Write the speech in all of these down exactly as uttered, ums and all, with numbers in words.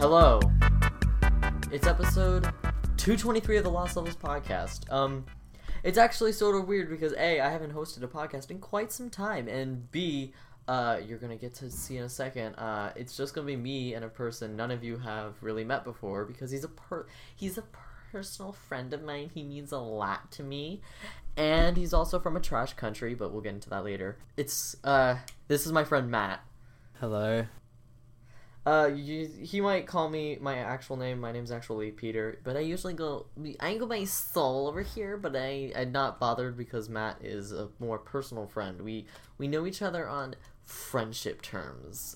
Hello. It's episode two twenty-three of the Lost Levels podcast. Um, it's actually sort of weird because A, I haven't hosted a podcast in quite some time, and B, uh, you're gonna get to see in a second, uh, it's just gonna be me and a person none of you have really met before because he's a per- he's a personal friend of mine. He means a lot to me, and he's also from a trash country, but we'll get into that later. It's, uh, this is my friend Matt. Hello. Uh, you, he might call me my actual name. My name's actually Peter, but I usually go, I go by Soul over here, but I, I'm not bothered because Matt is a more personal friend. We, we know each other on friendship terms.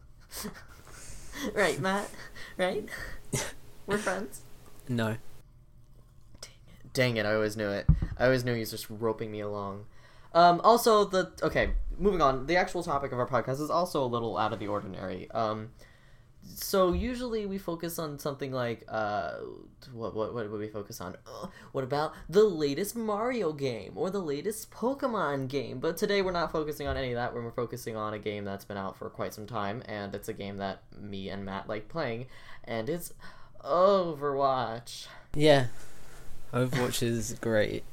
Right, Matt? Right? We're friends? No. Dang it. Dang it, I always knew it. I always knew he was just roping me along. Um, also, the, okay, moving on, the actual topic of our podcast is also a little out of the ordinary. Um, so usually we focus on something like, uh, what, what, what would we focus on? Uh, what about the latest Mario game, or the latest Pokemon game? But today we're not focusing on any of that, we're focusing on a game that's been out for quite some time, and it's a game that me and Matt like playing, and it's Overwatch. Yeah. Overwatch is great.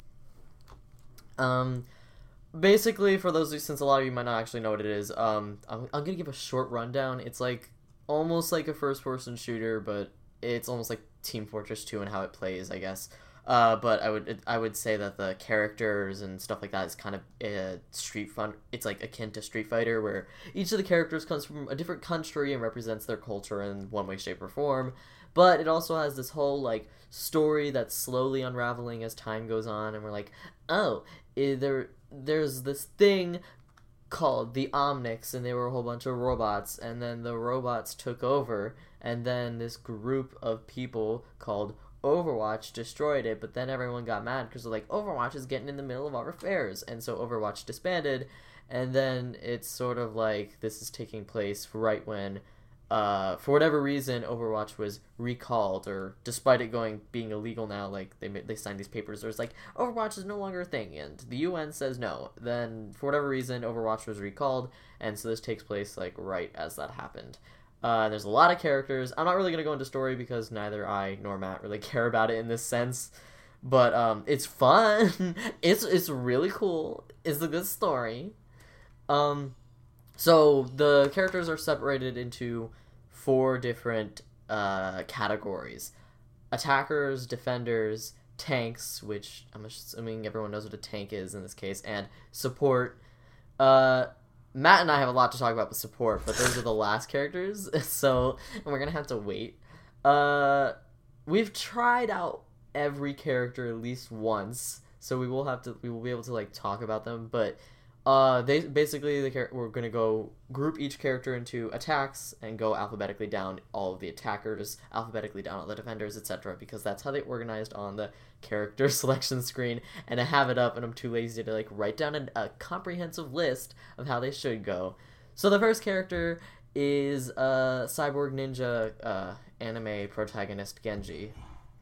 Um... Basically, for those, since a lot of you might not actually know what it is, um, I'm, I'm gonna give a short rundown. It's like, almost like a first-person shooter, but it's almost like Team Fortress two and how it plays, I guess. Uh, but I would I would say that the characters and stuff like that is kind of a Street Fun. It's like akin to Street Fighter, where each of the characters comes from a different country and represents their culture in one way, shape, or form. But it also has this whole, like, story that's slowly unraveling as time goes on, and we're like, oh, is there... there's this thing called the Omnics, and they were a whole bunch of robots, and then the robots took over, and then this group of people called Overwatch destroyed it, but then everyone got mad because they're like, Overwatch is getting in the middle of our affairs, and so Overwatch disbanded, and then it's sort of like this is taking place right when Uh, for whatever reason, Overwatch was recalled, or despite it going being illegal now, like they they signed these papers, there's like Overwatch is no longer a thing, and the U N says no. Then for whatever reason, Overwatch was recalled, and so this takes place like right as that happened. Uh, there's a lot of characters. I'm not really gonna go into story because neither I nor Matt really care about it in this sense, but um, it's fun. it's it's really cool. It's a good story. Um, so the characters are separated into four different uh, categories: attackers, defenders, tanks, which I'm assuming everyone knows what a tank is in this case, and support. Uh, Matt and I have a lot to talk about with support, but those are the last characters, so we're gonna have to wait. Uh, we've tried out every character at least once, so we will have to we will be able to like talk about them, but. Uh, they basically the we're gonna go group each character into attacks and go alphabetically down all of the attackers, alphabetically down all the defenders, et cetera. Because that's how they organized on the character selection screen, and I have it up, and I'm too lazy to like write down a, a comprehensive list of how they should go. So the first character is uh cyborg ninja uh anime protagonist Genji.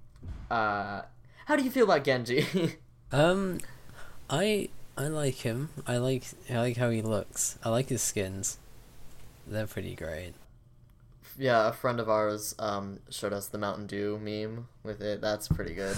Uh, how do you feel about Genji? um, I. I like him. I like I like how he looks. I like his skins. They're pretty great. Yeah, a friend of ours um, showed us the Mountain Dew meme with it. That's pretty good.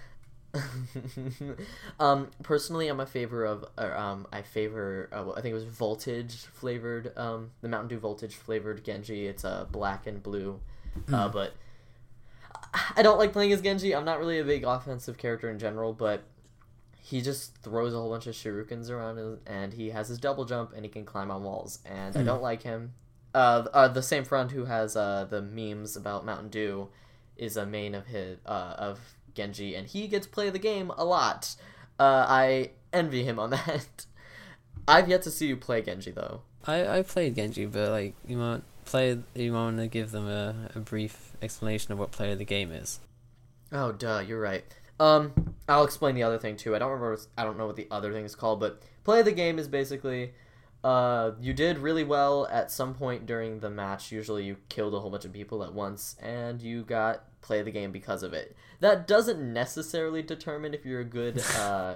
um, personally, I'm a favor of, or, um, I favor, uh, I think it was Voltage flavored, um, the Mountain Dew Voltage flavored Genji. It's uh, black and blue, uh, but I don't like playing as Genji. I'm not really a big offensive character in general, but he just throws a whole bunch of shurikens around, and he has his double jump, and he can climb on walls, and I don't like him. Uh, uh, the same friend who has uh, the memes about Mountain Dew is a main of his uh, of Genji, and he gets to play the game a lot. Uh, I envy him on that. I've yet to see you play Genji, though. I, I played Genji, but like you might play you want to give them a, a brief explanation of what player the game is. Oh, duh, you're right. Um, I'll explain the other thing too. I don't remember. I don't know what the other thing is called, but play the game is basically, uh, you did really well at some point during the match. Usually, you killed a whole bunch of people at once, and you got play the game because of it. That doesn't necessarily determine if you're a good uh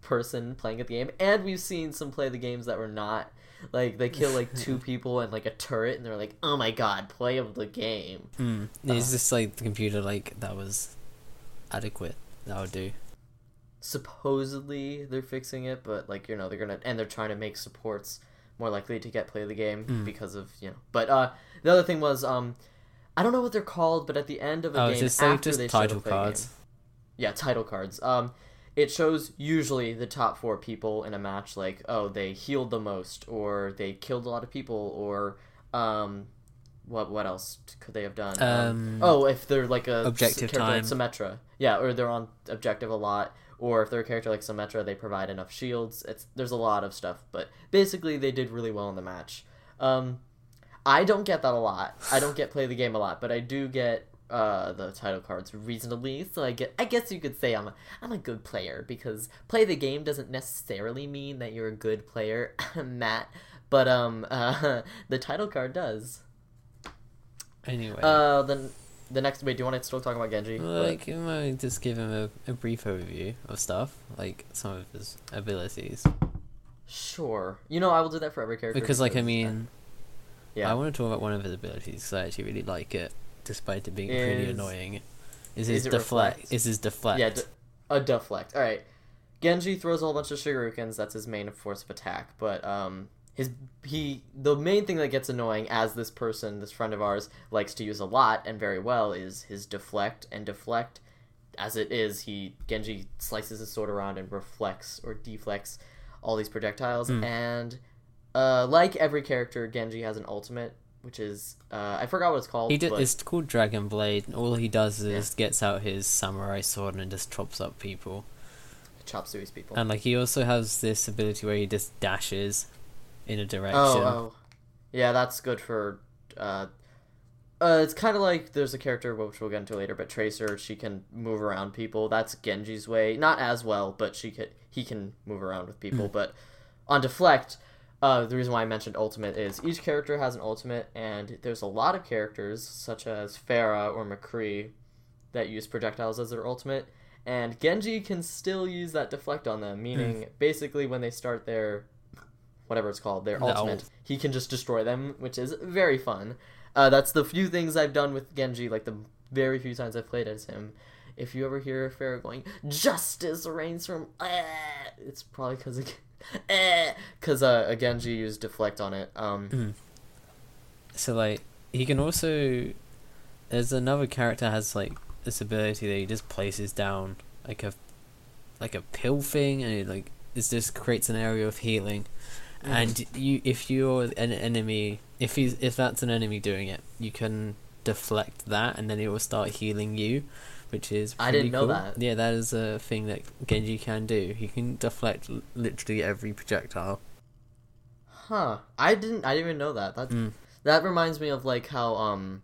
person playing at the game, and we've seen some play the games that were not. Like, they kill, like, two people and, like, a turret, and they're like, oh my god, play of the game. Mm. It's just, like, the computer, like, that was adequate. That would do. Supposedly, they're fixing it, but, like, you know, they're gonna... And they're trying to make supports more likely to get play of the game mm. because of, you know... But, uh, the other thing was, um... I don't know what they're called, but at the end of a oh, game, it's just, like, after just they title show the cards. Game, yeah, title cards. Um... It shows usually the top four people in a match, like, oh, they healed the most, or they killed a lot of people, or, um, what what else could they have done? Um, um, oh, if they're, like, a objective character time. like Symmetra. Yeah, or they're on objective a lot, or if they're a character like Symmetra, they provide enough shields. It's There's a lot of stuff, but basically they did really well in the match. Um, I don't get that a lot. I don't get play the game a lot, but I do get... Uh, the title cards reasonably, so I get. I guess you could say I'm a, I'm a good player because play the game doesn't necessarily mean that you're a good player, Matt. But um, uh, the title card does. Anyway. Uh, then the next. Wait, do you want to still talk about Genji? Like, you might just give him a, a brief overview of stuff, like some of his abilities. Sure. You know, I will do that for every character because, like, I mean, yeah, I want to talk about one of his abilities because I actually really like it. Despite it being is, pretty annoying, is his deflect? Reflect? Is his deflect? Yeah, de- a deflect. All right, Genji throws a whole bunch of Shurikens. That's his main force of attack. But um, his he the main thing that gets annoying, as this person, this friend of ours, likes to use a lot and very well, is his deflect. And deflect, as it is, he Genji slices his sword around and reflects or deflects all these projectiles. Mm. And uh, like every character, Genji has an ultimate. Which is, uh, I forgot what it's called. He did, but... It's called Dragon Blade. All he does is yeah. gets out his samurai sword and just chops up people. Chop suey's people. And, like, he also has this ability where he just dashes in a direction. Oh, oh. Yeah, that's good for, uh... Uh, it's kind of like, there's a character, which we'll get into later, but Tracer, she can move around people. That's Genji's way. Not as well, but she could, he can move around with people. Mm. But on Deflect... Uh, the reason why I mentioned ultimate is each character has an ultimate, and there's a lot of characters, such as Pharah or McCree, that use projectiles as their ultimate, and Genji can still use that deflect on them, meaning mm. basically when they start their, whatever it's called, their no. ultimate, he can just destroy them, which is very fun. Uh, that's the few things I've done with Genji, like the very few times I've played as him. If you ever hear Pharah going, "Justice reigns from," eh, it's probably because of... Eh, because uh, Genji used deflect on it. Um, mm. So, like, he can also... There's another character that has, like, this ability that he just places down, like a like a pill thing, and it, like, it just creates an area of healing. Mm. And you, if you're an enemy, if he's if that's an enemy doing it, you can deflect that, and then it will start healing you. Which is I didn't cool. know that. Yeah, that is a thing that Genji can do. He can deflect l- literally every projectile. Huh. I didn't I didn't even know that. That mm. that reminds me of like how um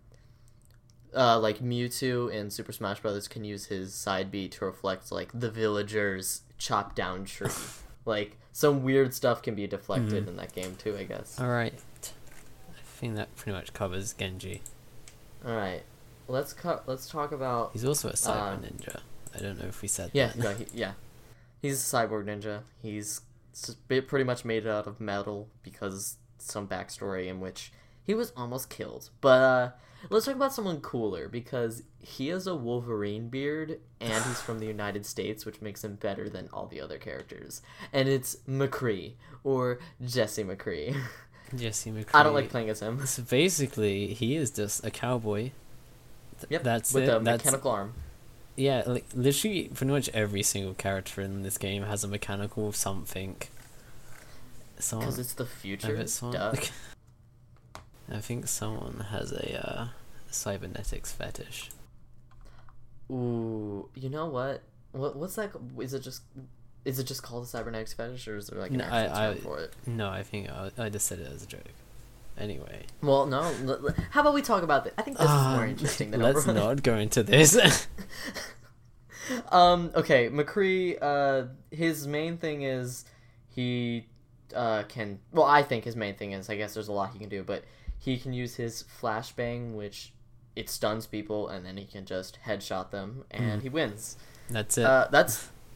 uh like Mewtwo in Super Smash Bros. Can use his side B to reflect like the villagers chop down tree. Like some weird stuff can be deflected mm. in that game too, I guess. Alright. I think that pretty much covers Genji. Alright. Let's cut. Let's talk about. He's also a cyber uh, ninja. I don't know if we said yeah, that. Yeah, he, yeah. He's a cyborg ninja. He's pretty much made out of metal because some backstory in which he was almost killed. But uh, let's talk about someone cooler because he has a Wolverine beard and he's from the United States, which makes him better than all the other characters. And it's McCree or Jesse McCree. Jesse McCree. I don't like playing as him. So basically, he is just a cowboy. Yep, that's with it. a That's, mechanical arm. Yeah, like literally, pretty much every single character in this game has a mechanical something. Because it's the future. Someone, Duh. Like, I think someone has a uh, cybernetics fetish. Ooh, you know what? What what's that? Is it just is it just called a cybernetics fetish, or is there like an no, actual I, term I, for it? No, I think I, I just said it as a joke. Anyway. Well, no. L- l- how about we talk about this? I think this um, is more interesting than let's overrunning. not go into this. um. Okay, McCree. Uh, his main thing is he uh can. Well, I think his main thing is. I guess there's a lot he can do, but he can use his flashbang, which it stuns people, and then he can just headshot them, and mm. he wins. That's it. Uh, that's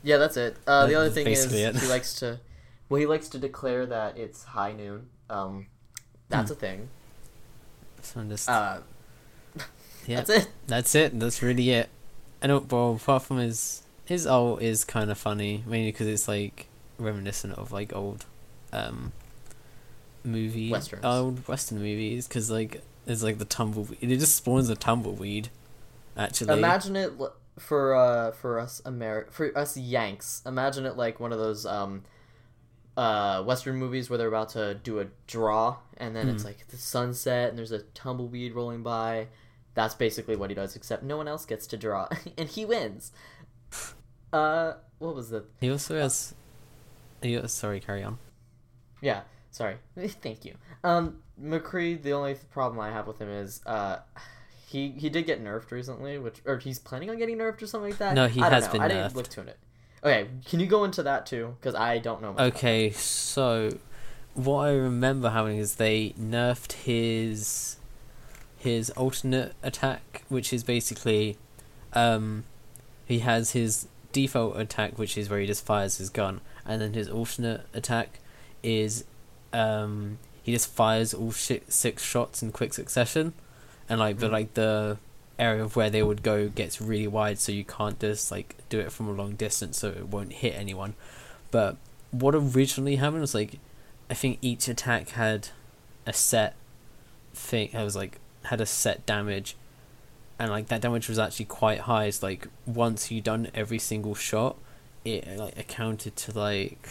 Yeah, that's it. Uh, the That- other that's thing is basically it. he likes to, well, he likes to declare that it's high noon. Um, that's Hmm. a thing. So I'm just, Uh, yeah, that's it. that's it. That's really it. And uh, well, apart from his his ult is kind of funny, mainly because it's like reminiscent of like old, um, movie Westerns. old Western movies. Because like there's like the tumbleweed. It just spawns a tumbleweed. Actually, Imagine it l- for uh for us Ameri- for us Yanks. Imagine it like one of those um uh Western movies where they're about to do a draw, and then Hmm. it's like the sunset, and there's a tumbleweed rolling by. That's basically what he does, except no one else gets to draw, and he wins. Uh, what was the? he also has. He, sorry, carry on. Yeah, sorry. Thank you. Um, McCree. The only problem I have with him is uh. He, he did get nerfed recently, which or he's planning on getting nerfed or something like that. No, he I don't has know. been I nerfed. didn't look to it. Okay, can you go into that too? Because I don't know much. about Okay, so what I remember happening is they nerfed his his alternate attack, which is basically um he has his default attack, which is where he just fires his gun, and then his alternate attack is um he just fires all shi six shots in quick succession, and like but Mhm. like the area of where they would go gets really wide, so you can't just like do it from a long distance, so it won't hit anyone. But what originally happened was like I think each attack had a set thing. It was like had a set damage, and like that damage was actually quite high. It's like once you done every single shot, it like accounted to like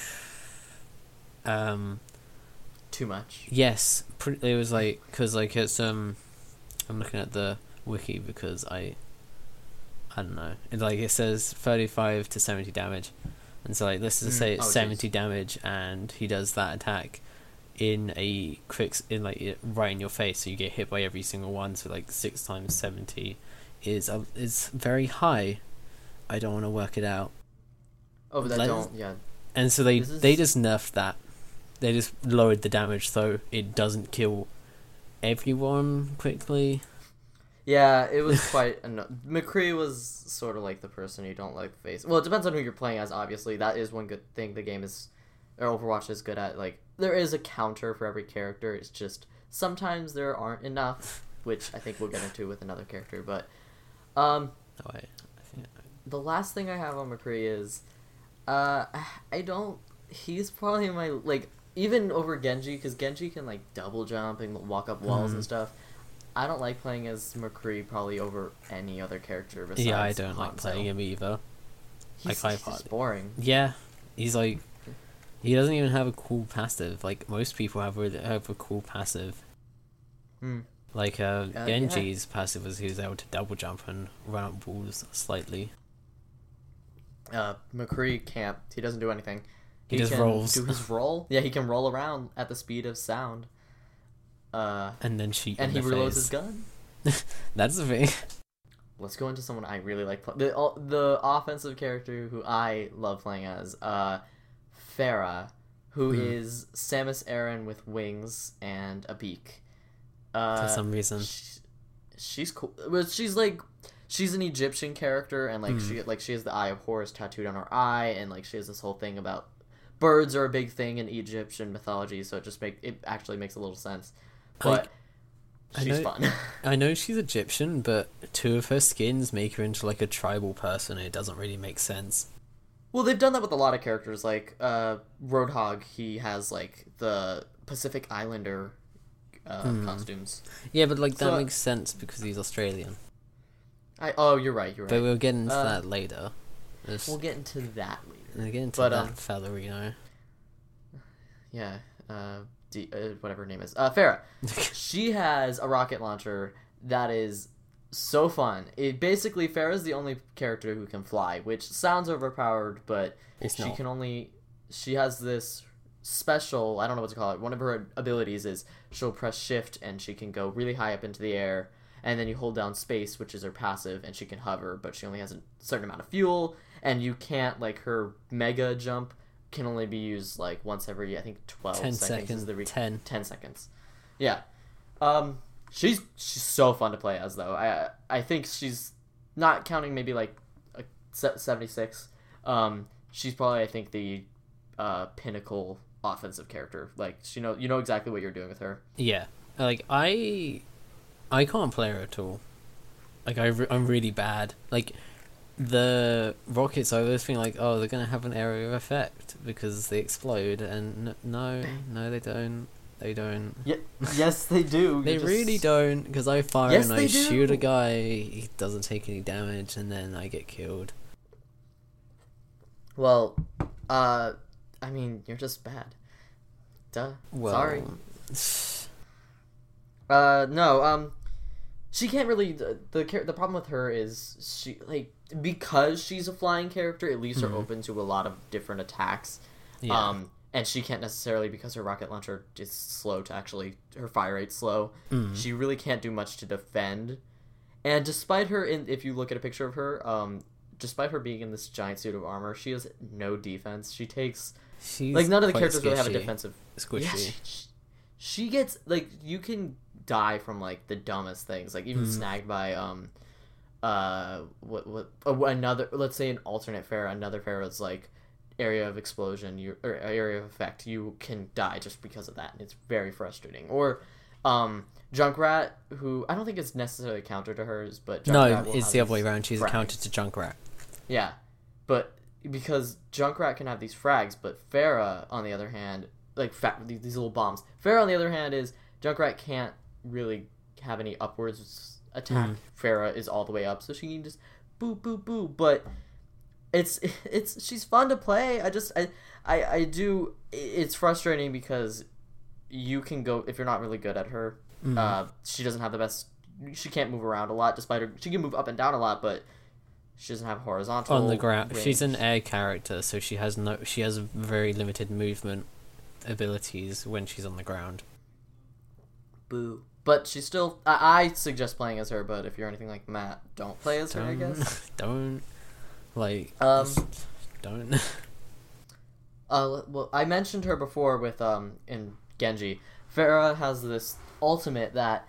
um Too much. yes, pre- it was like because like it's um I'm looking at the wiki because I I don't know. It like it says thirty-five to seventy damage, and so like let's just Mm. say it's Oh, jeez. seventy damage, and he does that attack in a quick s- in like it- right in your face, so you get hit by every single one. So like six times seventy is uh, is very high. I don't want to work it out, Oh, but that Let's- don't. Yeah. and so they This is- they just nerfed that. They just lowered the damage so it doesn't kill everyone quickly. Yeah, it was quite. Anno- McCree was sort of like the person you don't like face. Well, it depends on who you're playing as. Obviously, that is one good thing the game is, or Overwatch is good at. Like, there is a counter for every character. It's just sometimes there aren't enough, which I think we'll get into with another character. But, um, Oh, wait, I think the last thing I have on McCree is, uh, I don't. He's probably my like even over Genji, because Genji can like double jump and walk up walls Mhm. and stuff. I don't like playing as McCree probably over any other character besides. yeah, I don't like Hanzo. playing him either. He's, I he's quite just hardly- boring. Yeah, he's like, he doesn't even have a cool passive. Like most people have a, have a cool passive. Hmm. Like uh, Uh, Genji's passive was he was able to double jump and run up walls slightly. Uh, McCree can't. He doesn't do anything. He just can rolls. Do his roll. Yeah, he can roll around at the speed of sound. Uh, And then shoot and he in the reloads face. his gun. That's the thing. Let's go into someone I really like. Play- the uh, the offensive character who I love playing as, uh, Pharah, who Hmm. is Samus Aran with wings and a beak. Uh, For some reason. sh- she's cool. But she's like, she's an Egyptian character, and like Hmm. she like she has the Eye of Horus tattooed on her eye, and like she has this whole thing about birds are a big thing in Egyptian mythology, so it just make it actually makes a little sense. But I she's know- fun. I know she's Egyptian, but two of her skins make her into like a tribal person. And it doesn't really make sense. Well, they've done that with a lot of characters. Like uh, Roadhog, he has like the Pacific Islander uh, Hmm. costumes. Yeah, but like that So- makes sense because he's Australian. I oh, you're right. You're right. But we'll get into Uh, that later. Just, We'll get into that later. we'll get into but, that um, fella, you know. Yeah. Uh, D, uh, whatever her name is. Uh, Farah. She has a rocket launcher that is so fun. It basically Farah's the only character who can fly, which sounds overpowered, but It's she not. can only. She has this special. I don't know what to call it. One of her abilities is she'll press shift and she can go really high up into the air, and then you hold down space, which is her passive, and she can hover, but she only has a certain amount of fuel, and you can't like her mega jump can only be used like once every I think twelve ten seconds. seconds. Is the re- ten. ten seconds. Yeah. Um she's she's so fun to play as though. I I think she's not counting maybe like a se- seventy-six. Um she's probably, I think, the uh, pinnacle offensive character. Like, she know you know exactly what you're doing with her. Yeah, like I, I can't play her at all. Like I, re- I'm really bad. Like the rockets, I always think like, oh, they're gonna have an area of effect because they explode, and n- no, no, they don't. They don't. Yeah, yes, they do. They just... really don't. Because I fire yes, and I do. shoot a guy, he doesn't take any damage, and then I get killed. Well, uh, I mean, you're just bad. Duh. Well, Sorry. uh, no. Um, she can't really. The, the the problem with her is she like because she's a flying character, it leaves her Mhm. open to a lot of different attacks. Yeah. Um, and she can't necessarily, because her rocket launcher is slow to actually, her fire rate's slow. Mhm. She really can't do much to defend. And despite her, in if you look at a picture of her, um, despite her being in this giant suit of armor, she has no defense. She takes She's like none of the quite characters really have a squishy. defensive. Squishy. Yeah, she, she, she gets like you can die from like the dumbest things, like even Mhm. snagged by um, uh, what what uh, another let's say an alternate Pharah, another Pharah's like area of explosion, you or area of effect, you can die just because of that, and it's very frustrating. Or, um, Junkrat, who I don't think is necessarily a counter to hers, but Junkrat No, will it's have the other way these around. She's a frags. counter to Junkrat. Yeah, but because Junkrat can have these frags, but Pharah, on the other hand, like fat, these, these little bombs. Pharah, on the other hand, is Junkrat can't really have any upwards attack. Mhm. Pharah is all the way up, so she can just boop, boop, boop. But it's it's she's fun to play. I just I I, I do. It's frustrating because you can go if you're not really good at her. Mhm. Uh, she doesn't have the best. She can't move around a lot, despite her. She can move up and down a lot, but she doesn't have horizontal On the ground, range. she's an air character, so she has no. She has very limited movement abilities when she's on the ground. Boo. But she's still. I, I suggest playing as her, but if you're anything like Matt, don't play as her. I Don't, guess. don't, like, Um. don't. Uh. Well, I mentioned her before with um in Genji. Pharah has this ultimate that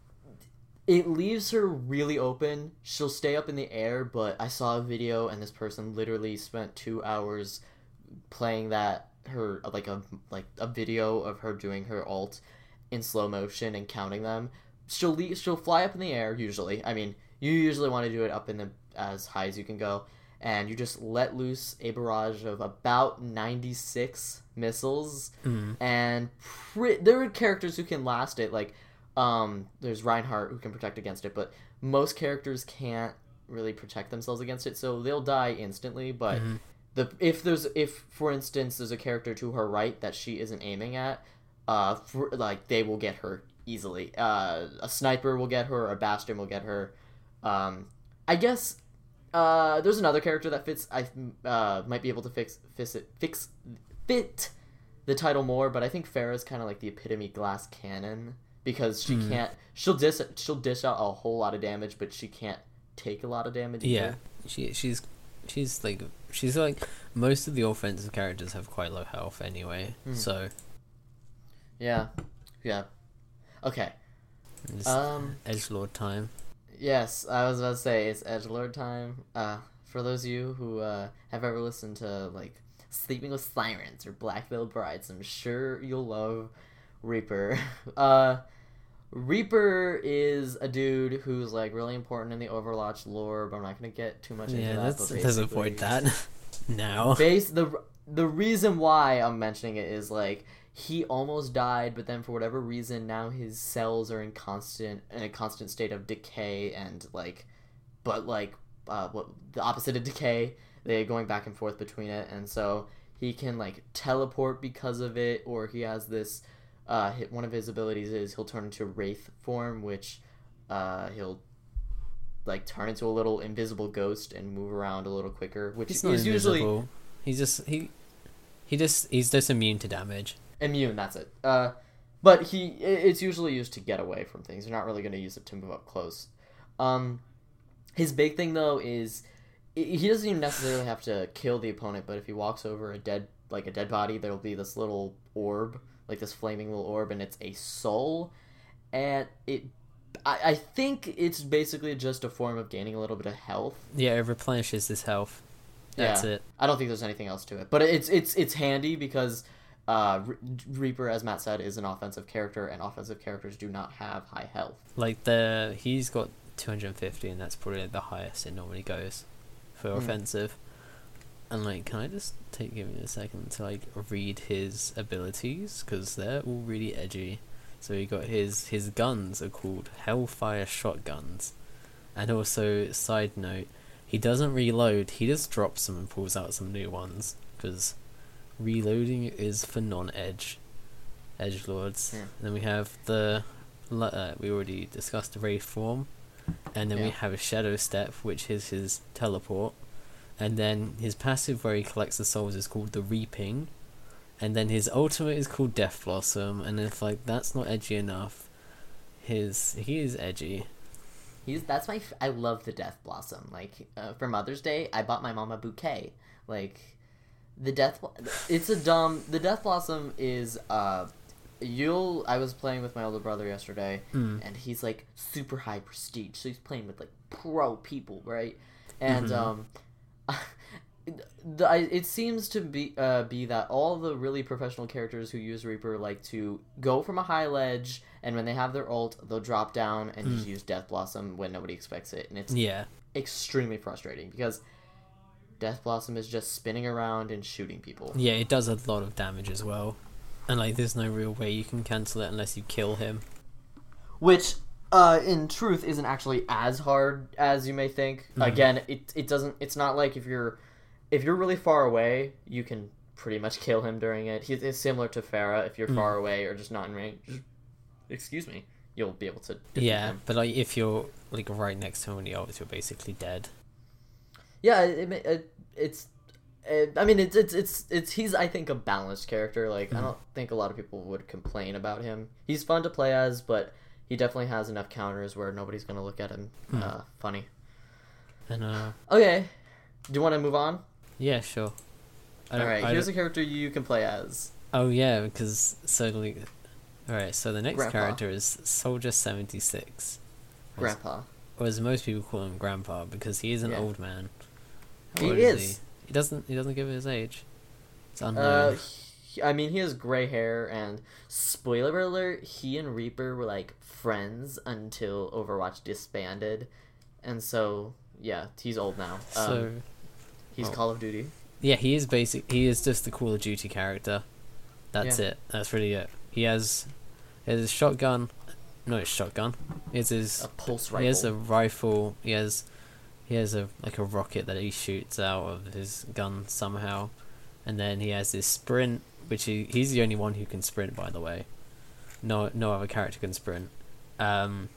it leaves her really open. She'll stay up in the air, but I saw a video and this person literally spent two hours playing that her like a like a video of her doing her ult in slow motion and counting them. She'll leave, she'll fly up in the air usually. I mean, you usually want to do it up in the as high as you can go, and you just let loose a barrage of about ninety-six missiles. Mm. And pre- there are characters who can last it, like um there's Reinhardt who can protect against it, but most characters can't really protect themselves against it, so they'll die instantly. But Mhm. the if there's if for instance there's a character to her right that she isn't aiming at, uh for, like they will get her easily. Uh a sniper will get her, a Bastion will get her. um I guess uh there's another character that fits, I uh might be able to fix fix it fix fit the title more, but I think Pharah's kind of like the epitome glass cannon, because she Hmm. can't she'll dis she'll dish out a whole lot of damage, but she can't take a lot of damage Yeah, either. she she's she's like she's like most of the offensive characters have quite low health anyway. Mhm. So Yeah. Yeah. Okay. it's Um edgelord time. yes, I was about to say it's edgelord time. Uh for those of you who uh have ever listened to like Sleeping with Sirens or Black Veil Brides, I'm sure you'll love Reaper. uh Reaper is a dude who's like really important in the Overwatch lore, but I'm not gonna get too much into Yeah, that. let's but let's basically- avoid that now. Base the the reason why I'm mentioning it is like he almost died, but then for whatever reason now his cells are in constant in a constant state of decay, and like, but like uh, what the opposite of decay, they're going back and forth between it, and so he can like teleport because of it, or he has this. Uh, hit, one of his abilities is he'll turn into wraith form, which uh, he'll like turn into a little invisible ghost and move around a little quicker, which He's is not usually invisible. He's just he he just he's just immune to damage. immune. That's it. Uh, but he i- it's usually used to get away from things. You're not really going to use it to move up close. Um, his big thing though is i- he doesn't even necessarily have to kill the opponent, but if he walks over a dead like a dead body, there'll be this little orb, like this flaming little orb, and it's a soul, and it. I, I think it's basically just a form of gaining a little bit of health. Yeah, it replenishes his health. That's yeah. it. I don't think there's anything else to it, but it's it's it's handy because uh, Re- Reaper, as Matt said, is an offensive character, and offensive characters do not have high health. Like the he's got two hundred fifty, and that's probably the highest it normally goes for mm. offensive. And like, can I just take give me a second to like read his abilities, because they're all really edgy. So he got his his guns are called Hellfire shotguns, and also side note, he doesn't reload. He just drops them and pulls out some new ones, because reloading is for non-edge edgelords. Yeah. Then we have the uh, we already discussed the Wraith form, and then yeah. we have a Shadow Step, which is his teleport. And then his passive where he collects the souls is called the Reaping. And then his ultimate is called Death Blossom. And if like that's not edgy enough, his he is edgy. He's that's my f- I love the Death Blossom. Like uh, for Mother's Day, I bought my mom a bouquet. Like the Death it's a dumb the Death Blossom is uh you'll I was playing with my older brother yesterday, mm. and he's like super high prestige. So he's playing with like pro people, right? And mm-hmm. um The, I, it seems to be uh, be that all the really professional characters who use Reaper like to go from a high ledge, and when they have their ult, they'll drop down and mm. just use Death Blossom when nobody expects it, and it's yeah. extremely frustrating because Death Blossom is just spinning around and shooting people. Yeah, it does a lot of damage as well, and like there's no real way you can cancel it unless you kill him. Which, uh, in truth, isn't actually as hard as you may think. Mm. Again, it it doesn't. It's not like if you're If you're really far away, you can pretty much kill him during it. He's similar to Pharah. If you're mm. far away or just not in range, excuse me, you'll be able to defeat yeah, him. But like if you're like right next to him when he ults, you're basically dead. Yeah, it, it, it it's. It, I mean, it's it's it's it's he's I think a balanced character. Like mm. I don't think a lot of people would complain about him. He's fun to play as, but he definitely has enough counters where nobody's gonna look at him mm. uh, funny. And uh. Okay, do you want to move on? Yeah, sure. Alright, here's a character you can play as. Oh, yeah, because certainly... Alright, so the next Grandpa. character is Soldier seventy-six. Grandpa. Or as most people call him Grandpa, because he is an yeah. old man. How he old is. is he? He doesn't, he doesn't give his age. It's unknown. Uh, he, I mean, he has gray hair, and spoiler alert, he and Reaper were, like, friends until Overwatch disbanded. And so, yeah, he's old now. Um, so... He's oh. Call of Duty. Yeah, he is basic. He is just the Call of Duty character. That's yeah. it. That's really it. He has, he has a shotgun. No, it's shotgun. He has his a pulse rifle. He has a rifle. He has, he has a like a rocket that he shoots out of his gun somehow, and then he has his sprint, which he he's the only one who can sprint. By the way, no no other character can sprint. Um.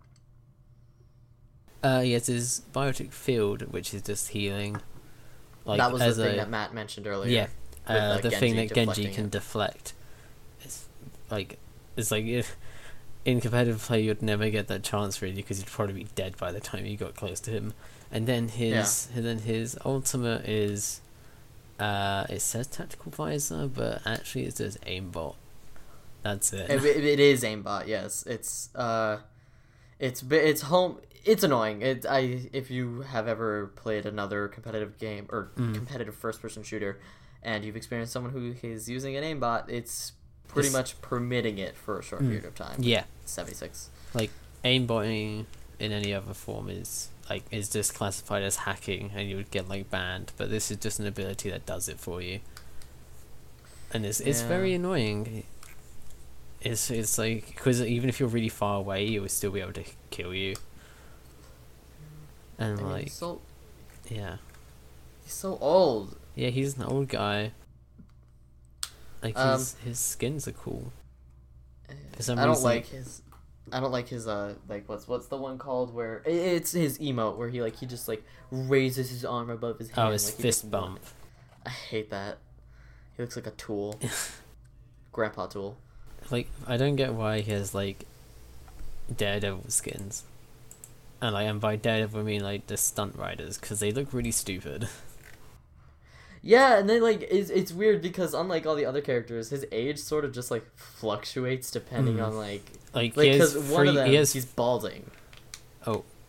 Uh, he has his biotic field, which is just healing. Like, that was the thing a, that Matt mentioned earlier. Yeah, with, uh, uh, the Genji thing that Genji can it. deflect. It's like it's like if, in competitive play you'd never get that chance really because you'd probably be dead by the time you got close to him. And then his yeah. and then his ultimate is, uh, it says tactical visor, but actually it says aimbot. That's it. It, it is aimbot. Yes, it's uh, it's it's home. It's annoying. It I if you have ever played another competitive game or mm. competitive first-person shooter, and you've experienced someone who is using an aimbot, it's pretty it's, much permitting it for a short mm, period of time. Yeah, seventy-six. Like aimbotting in any other form is like is just classified as hacking, and you would get like banned. But this is just an ability that does it for you, and it's it's yeah. very annoying. It's it's like because even if you're really far away, it would still be able to kill you. And I mean, like, he's so, yeah, he's so old. Yeah, he's an old guy. Like um, his his skins are cool. For some I don't reason, like his. I don't like his uh like what's what's the one called where it's his emote where he like he just like raises his arm above his head. Oh, his like fist bump. I hate that. He looks like a tool. Grandpa tool. Like I don't get why he has like Daredevil skins. And like, and by Daredevil I mean like the stunt riders because they look really stupid. Yeah, and then like it's it's weird because unlike all the other characters, his age sort of just like fluctuates depending mm. on like like because like, one free, of them he has... he's balding. Oh,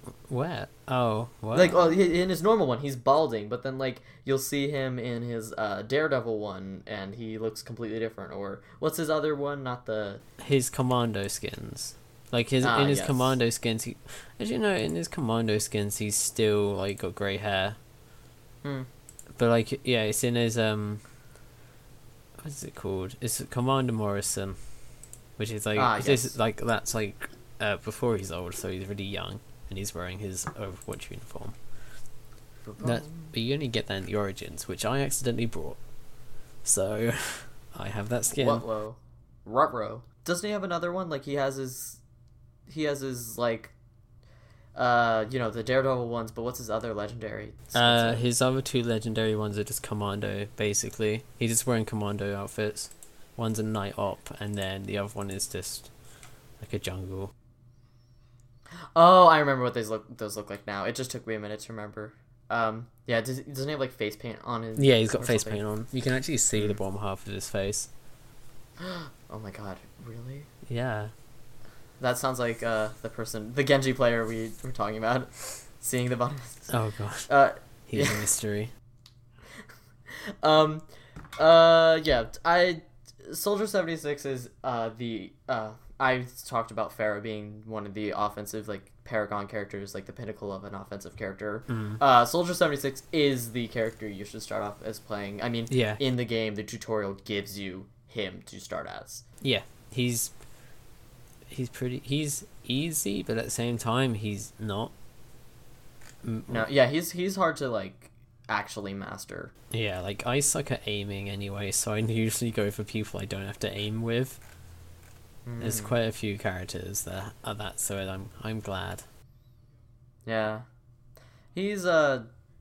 Where? Oh, what? Like, oh, in his normal one, he's balding, but then like you'll see him in his uh, Daredevil one, and he looks completely different. Or what's his other one? Not the His commando skins. Like his Ah, in his yes. commando skins, he, as you know, in his commando skins, he's still like got grey hair. Hmm. But like, yeah, it's in his um, what is it called? It's Commander Morrison, which is like, Ah, it's yes. like that's like uh, before he's old, so he's really young, and he's wearing his Overwatch uniform. That, but you only get that in the Origins, which I accidentally brought, so I have that skin. What? Whoa, Rutro. Doesn't he have another one? Like he has his, he has his like, uh, you know, the Daredevil ones. But what's his other legendary? Uh, his other two legendary ones are just commando, basically. He's just wearing commando outfits. One's a night op, and then the other one is just like a jungle. Oh, I remember what those look those look like now. It just took me a minute to remember. Um, yeah, does, doesn't he have like face paint on his? Yeah, he's got or face something? paint on. You can actually see the bottom half of his face. Oh my god, really? Yeah. That sounds like uh the person, the Genji player we were talking about, seeing the bottom. Oh gosh. Uh, He's yeah. a mystery. Um, uh, yeah, I Soldier seventy-six is uh the uh I talked about Pharah being one of the offensive like paragon characters, like the pinnacle of an offensive character. Mm. Uh, Soldier seventy-six is the character you should start off as playing. I mean, Yeah. in the game, the tutorial gives you him to start as. Yeah, he's he's pretty. He's easy, but at the same time, he's not. Mm, No, yeah, he's he's hard to like actually master. Yeah, like I suck at aiming anyway, so I usually go for people I don't have to aim with. There's Mm. quite a few characters that are that, so I'm I'm glad. Yeah, he's uh,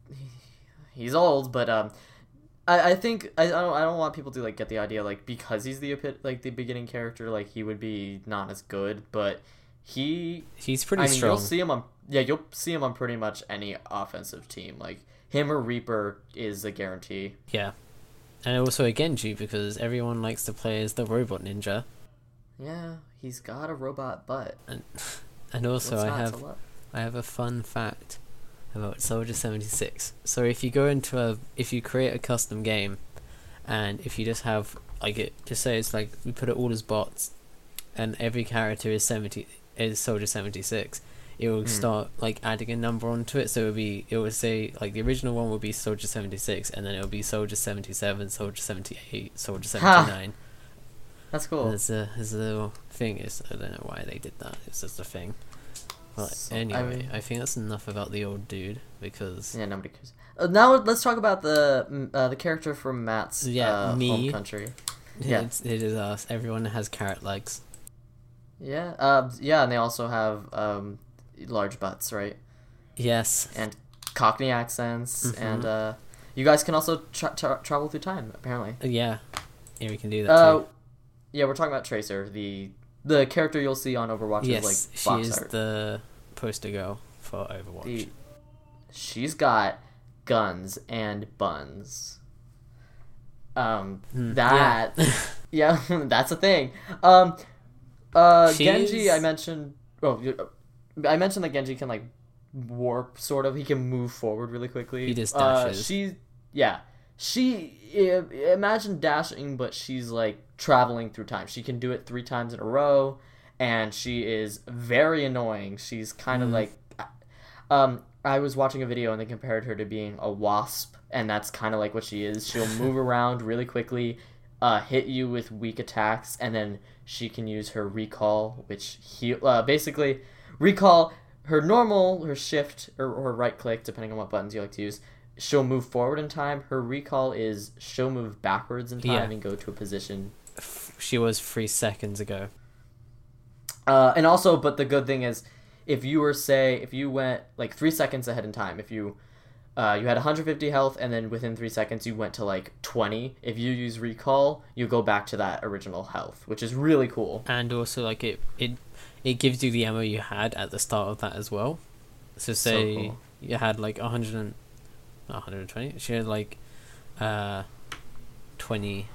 he- he's old, but um, I I think I, I don't I don't want people to like get the idea like because he's the epi- like the beginning character like he would be not as good, but he He's pretty I mean strong. you'll see him on yeah you'll see him on pretty much any offensive team, like him or Reaper is a guarantee. Yeah, and also a Genji because everyone likes to play as the robot ninja, Yeah, he's got a robot butt. and and also What's I not to have love? I have a fun fact about Soldier seventy-six. So if you go into a if you create a custom game, and if you just have like it just say it's like we put it all as bots, and every character is seventy is Soldier seventy-six, it will Mm. start like adding a number onto it. So it would be it would say like the original one would be Soldier seventy-six, and then it would be Soldier seventy-seven, Soldier seventy-eight, Soldier seventy-nine. That's cool. There's a there's a little thing. Is I don't know why they did that. It's just a thing. Well, So, I anyway, I, mean- think that's enough about the old dude because Yeah, nobody cares. Uh, now let's talk about the mm, uh, the character from Matt's Yeah, uh, me. home country. Yeah. it's, it is us. Everyone has carrot legs. Yeah, uh, yeah, and they also have um, large butts, right? Yes. And Cockney accents, Mhm. and uh, you guys can also tra- tra- travel through time. Apparently, Uh, Yeah. Yeah, we can do that uh, too. yeah, we're talking about Tracer, the the character you'll see on Overwatch's Yes, like she box is art. the poster girl for Overwatch. The- she's got guns and buns. Um, Hmm, that yeah. yeah, that's a thing. Um, uh, She's- Genji, I mentioned. Oh, you- I mentioned that Genji can like warp, sort of. He can move forward really quickly. He just Uh, dashes. she, yeah, she. i- Imagine dashing, but she's like traveling through time. She can do it three times in a row, and she is very annoying. She's kind of Mm. like, um, I was watching a video and they compared her to being a wasp, and that's kind of like what she is. She'll move around really quickly, uh, hit you with weak attacks, and then she can use her recall, which he uh, basically recall her normal, her shift or, or right click, depending on what buttons you like to use. She'll move forward in time. Her recall is she'll move backwards in time Yeah. and go to a position. F- she was three seconds ago. Uh, and also, but the good thing is, if you were say if you went like three seconds ahead in time, if you uh, you had one hundred fifty health and then within three seconds you went to like twenty, if you use recall, you go back to that original health, which is really cool. And also, like, it, it, it gives you the ammo you had at the start of that as well. So say cool. you had like one hundred and, not one hundred twenty, she had like uh, twenty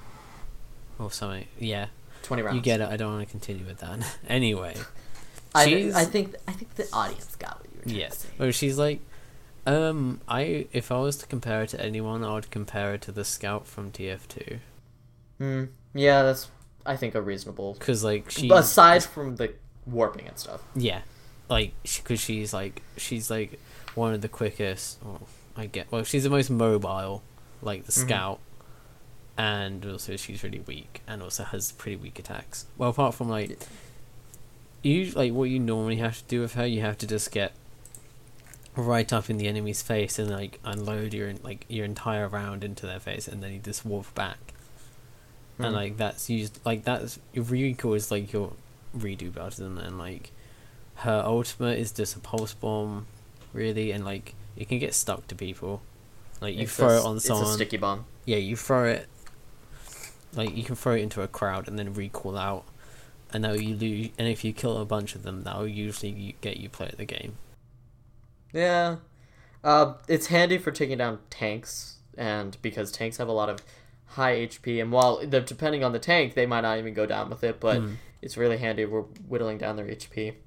or something. Yeah, twenty rounds. you get it. I don't want to continue with that. Anyway, I, she's- I think I think the audience got what you were Yeah. to say. Well, she's like, um, I if I was to compare her to anyone, I would compare her to the Scout from T F two. Hmm. Yeah, that's I think a reasonable. Because like she, aside from the warping and stuff. yeah, like because she's like she's like one of the quickest. Well, I get. Well, she's the most mobile, like the Mhm. Scout, and also she's really weak, and also has pretty weak attacks. Well, apart from like, you like what you normally have to do with her, you have to just get right up in the enemy's face and like unload your like your entire round into their face, and then you just warp back. Mm. And like that's used like that's Ryuko is like your redo button, and like her ultimate is just a pulse bomb, really, and like it can get stuck to people. Like you It's throw a, it on someone. It's a sticky bomb. Yeah, you throw it. Like you can throw it into a crowd and then recall out, and now you lose. And if you kill a bunch of them, that'll usually get you play the game. Yeah, uh, it's handy for taking down tanks, and because tanks have a lot of high H P, and while the, depending on the tank, they might not even go down with it, but Mm. it's really handy if we're whittling down their H P.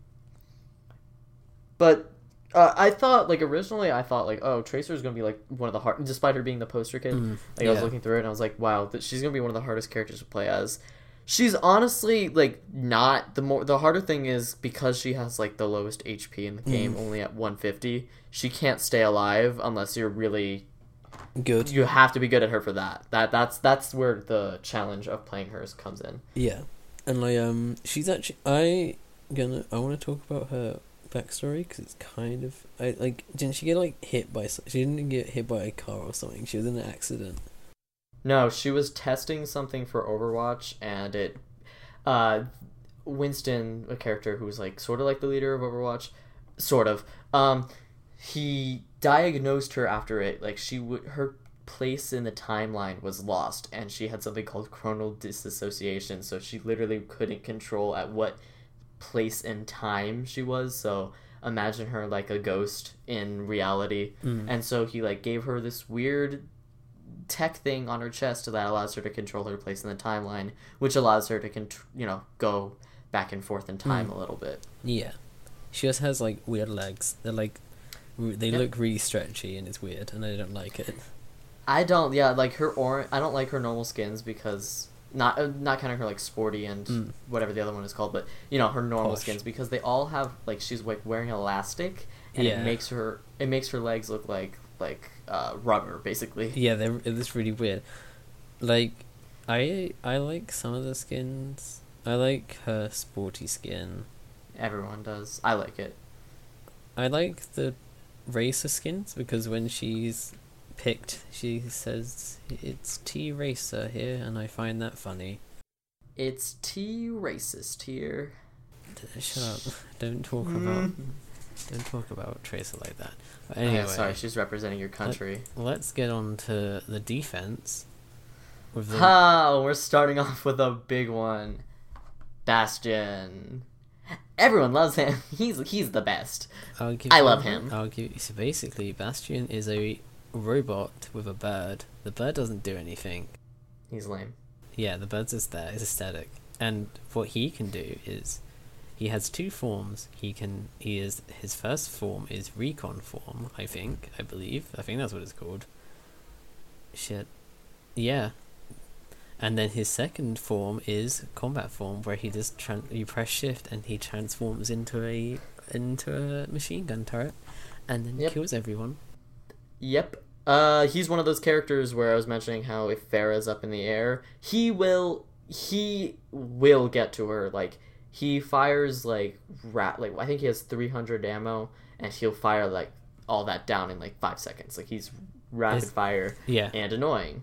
But uh, I thought, like, originally I thought, like, oh, Tracer is going to be, like, one of the hard, despite her being the poster kid, Mm, like, I was yeah. looking through it, and I was like, wow, th- she's going to be one of the hardest characters to play as. She's honestly, like, not, the more, the harder thing is, because she has, like, the lowest H P in the game, Mm. only at one fifty, she can't stay alive unless you're really, Good. you have to be good at her for that. That That's that's where the challenge of playing hers comes in. Yeah, and like um, she's actually I gonna I want to talk about her backstory because it's kind of I like didn't she get like hit by some- she didn't get hit by a car or something, she was in an accident. No, she was testing something for Overwatch, and it, uh, Winston, a character who's like sort of like the leader of Overwatch, sort of, um, he diagnosed her after it. Like she would, her place in the timeline was lost, and she had something called chronal disassociation. So she literally couldn't control at what place in time she was. So imagine her like a ghost in reality, Mm. and so he like gave her this weird tech thing on her chest that allows her to control her place in the timeline, which allows her to con- you know go back and forth in time Mm. a little bit. Yeah, she just has like weird legs. They're like re- they Yep. look really stretchy and it's weird, and I don't like it. I don't yeah like her or I don't like her normal skins because not uh, not kind of her like sporty and Mm. whatever the other one is called, but you know her normal Posh. skins, because they all have like she's like wearing elastic, and Yeah. it makes her it makes her legs look like like uh, rubber basically. Yeah, they're it's really weird. Like, I I like some of the skins. I like her sporty skin. Everyone does. I like it. I like the racer skins because when she's picked, she says it's T Racer here, and I find that funny. It's T racist here. D- Shut up! Don't talk Mm. about don't talk about Tracer like that. But Oh, anyway, yeah, sorry, she's representing your country. let's get on to the defense. With the, Ha! We're starting off with a big one. Bastion. Everyone loves him. He's he's the best. I'll give I you- love him. I'll give so basically, Bastion is a robot with a bird. The bird doesn't do anything. He's lame. Yeah, the bird's just there. It's aesthetic. And what he can do is, he has two forms. He can. He is his first form is recon form. I think. I believe. I think that's what it's called. Shit. Yeah. And then his second form is combat form, where he just tran- you press shift and he transforms into a into a machine gun turret, and then Yep. kills everyone. Yep. Uh, he's one of those characters where I was mentioning how if Farah's up in the air, he will he will get to her. Like he fires like rat like I think he has three hundred ammo, and he'll fire like all that down in like five seconds. Like he's rapid Is- fire Yeah. and annoying.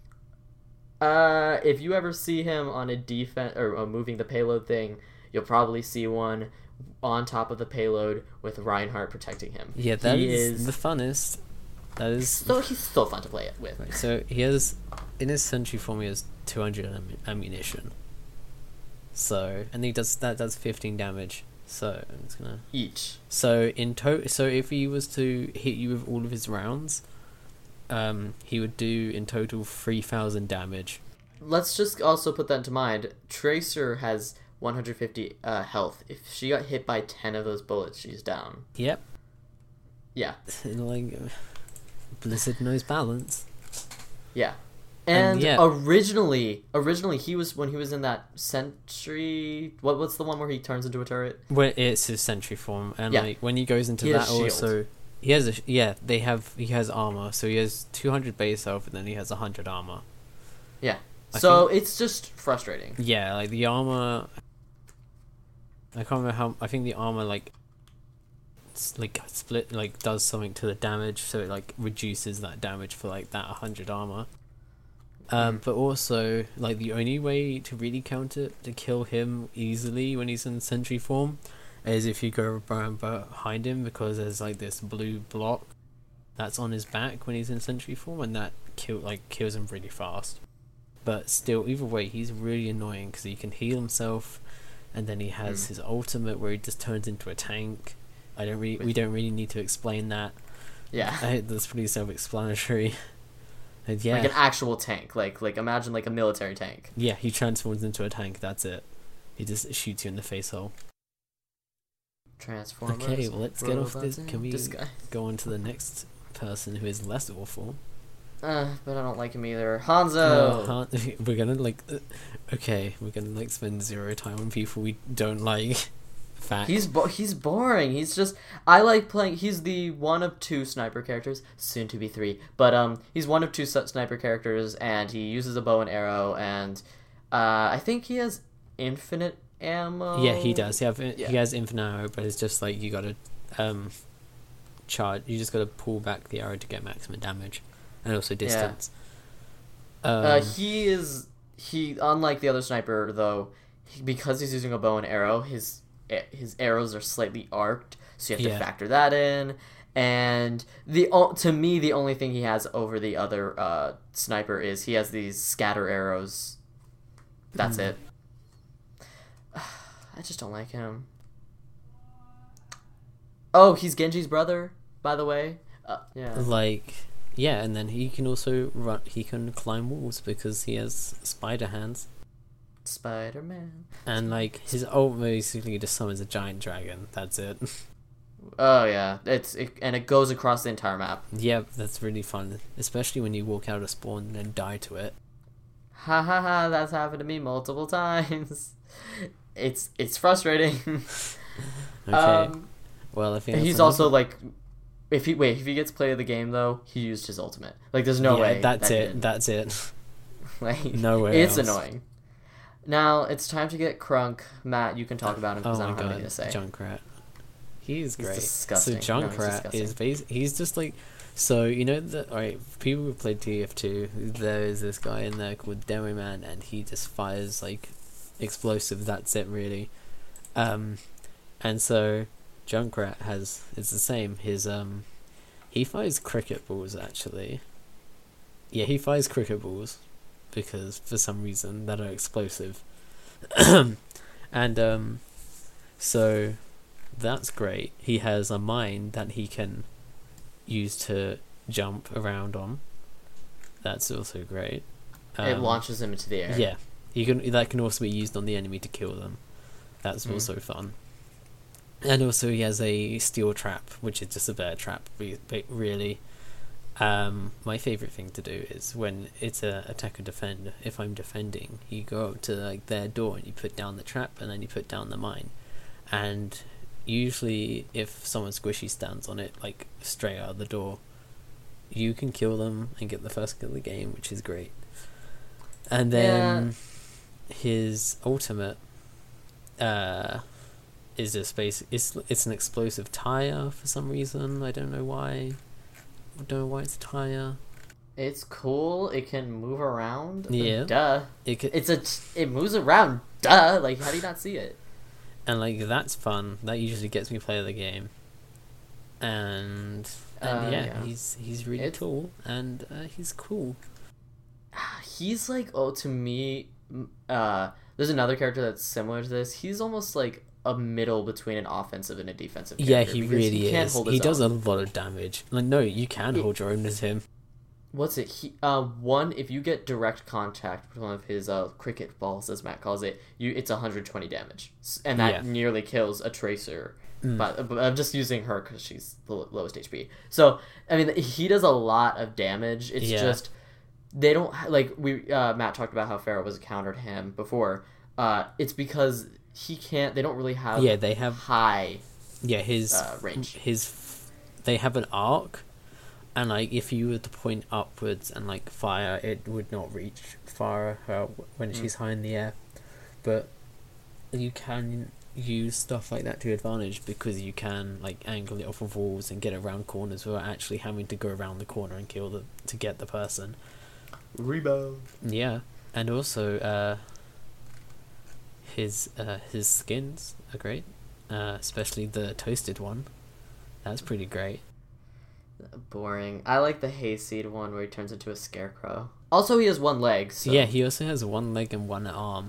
Uh, if you ever see him on a defense or uh, moving the payload thing, you'll probably see one on top of the payload with Reinhardt protecting him. Yeah, that he is, is the funnest. That is so he's so fun to play it with. Right, so he has, in his sentry form, he has two hundred am- ammunition. So, and he does that does fifteen damage. So I'm just gonna. Each. So in to so if he was to hit you with all of his rounds, um, he would do in total three thousand damage. Let's just also put that into mind. Tracer has one hundred fifty uh, health. If she got hit by ten of those bullets, she's down. Yep. Yeah. Like, Blizzard knows balance. Yeah. And, And, yeah. originally, originally he was when he was in that Sentry. What what's the one where he turns into a turret? Where it's his sentry form, and Yeah. like when he goes into He has that, a shield. also he has a sh- yeah. They have he has armor, so he has two hundred base health, and then he has a hundred armor. Yeah. I So think- it's just frustrating. Yeah, like the armor. I can't remember how. I think the armor like, it's like split like does something to the damage, so it like reduces that damage for like that hundred armor. Um, Mm. but also like the only way to really counter to kill him easily when he's in sentry form is if you go around behind him, because there's like this blue block that's on his back when he's in sentry form, and that kill like kills him really fast. But still, either way, he's really annoying because he can heal himself, and then he has Mm. his ultimate where he just turns into a tank. I don't really, we don't really need to explain that. Yeah. I, that's pretty self-explanatory. And yeah, Like an actual tank. Like like imagine like a military tank. yeah, he transforms into a tank. That's it. He just shoots you in the face hole. Transformers. Okay, well, let's get off robots this. Can in we disguise. go on to the next person who is less awful? Uh, but I don't like him either. Hanzo. Uh, Han- we're gonna like, uh, okay, we're gonna like spend zero time on people we don't like. Fact. He's bo- he's boring. He's just I like playing. He's the one of two sniper characters, soon to be three. But um, he's one of two su- sniper characters, and he uses a bow and arrow, and uh, I think he has infinite ammo. Yeah, he does. He have Yeah. he has infinite arrow, but it's just like you gotta um charge. You just gotta pull back the arrow to get maximum damage, and also distance. Um, Uh, he is he unlike the other sniper though, he, because he's using a bow and arrow. His his arrows are slightly arced, so you have Yeah. to factor that in. And the o- to me, the only thing he has over the other uh, sniper is he has these scatter arrows. That's Hmm. it. I just don't like him. Oh, he's Genji's brother, by the way. Uh, yeah. like yeah, and then he can also run. He can climb walls because he has spider hands. Spider-Man. And like his ult basically just summons a giant dragon. That's it. Oh yeah, it's it, and it goes across the entire map. Yeah, that's really fun, especially when you walk out of spawn and then die to it. Ha ha ha! That's happened to me multiple times. It's it's frustrating. Okay. Um, well, I think that's he's enough. also like, if he wait if he gets play of the game though, he used his ultimate. Like, there's no yeah, way. That's that it. didn't- That's it. Like, No way It's else. annoying. Now it's time to get Crunk. Matt, you can talk about him because Oh I my don't have god, anything to say. Junkrat. He is He's great. disgusting. So No, he's Junkrat disgusting. is bas- he's just like, so you know that alright, people who played T F two, there is this guy in there called Demo Man, and he just fires like explosives. That's it, really. Um, and so Junkrat has it's the same. His um, he fires cricket balls actually. Yeah, he fires cricket balls because for some reason that are explosive. And um, so that's great. He has a mine that he can use to jump around on. That's also great. it Um, launches him into the air. Yeah, you can. That can also be used on the enemy to kill them. That's Mm. also fun. And also, he has a steel trap, which is just a bear trap. re- re- Really, um, my favorite thing to do is when it's a attack or defend. If I'm defending, you go up to like their door and you put down the trap, and then you put down the mine. And usually, if someone squishy stands on it, like straight out of the door, you can kill them and get the first kill of the game, which is great. And then his ultimate uh, is just basic. It's it's an explosive tire for some reason. I don't know why. I don't know why it's a tire. It's cool. It can move around. Yeah. Duh. It could, It's a. It moves around. Duh. Like, how do you not see it? and like that's fun. That usually gets me play of the game. And and Uh, yeah, yeah. he's he's really It's- tall and uh, he's cool. He's like, oh, to me, m- uh, there's another character that's similar to this. He's almost like a middle between an offensive and a defensive Yeah, character. he because really he can't is. hold He his does own. a lot of damage. Like no, you can He- hold your own as him. what's it? He uh one if you get direct contact with one of his uh cricket balls, as Matt calls it, you it's one hundred twenty damage, and that Yeah. nearly kills a tracer. Mm. But, but I'm just using her because she's the lowest H P. So I mean, he does a lot of damage. It's Yeah. just they don't like we uh, Matt talked about how Pharaoh was countered him before. Uh, it's because he can't. They don't really have Yeah, they have high yeah his uh, range. his they have an arc, and like if you were to point upwards and like fire, it would not reach fire her when she's high in the air. But you can use stuff like that to advantage because you can like angle it off of walls and get around corners without actually having to go around the corner and kill the to get the person. Rebound. Yeah, and also uh, his uh, his skins are great, uh, especially the toasted one. That's pretty great. Boring. I like the hayseed one where he turns into a scarecrow. Also, he has one leg. So. Yeah, he also has one leg and one arm.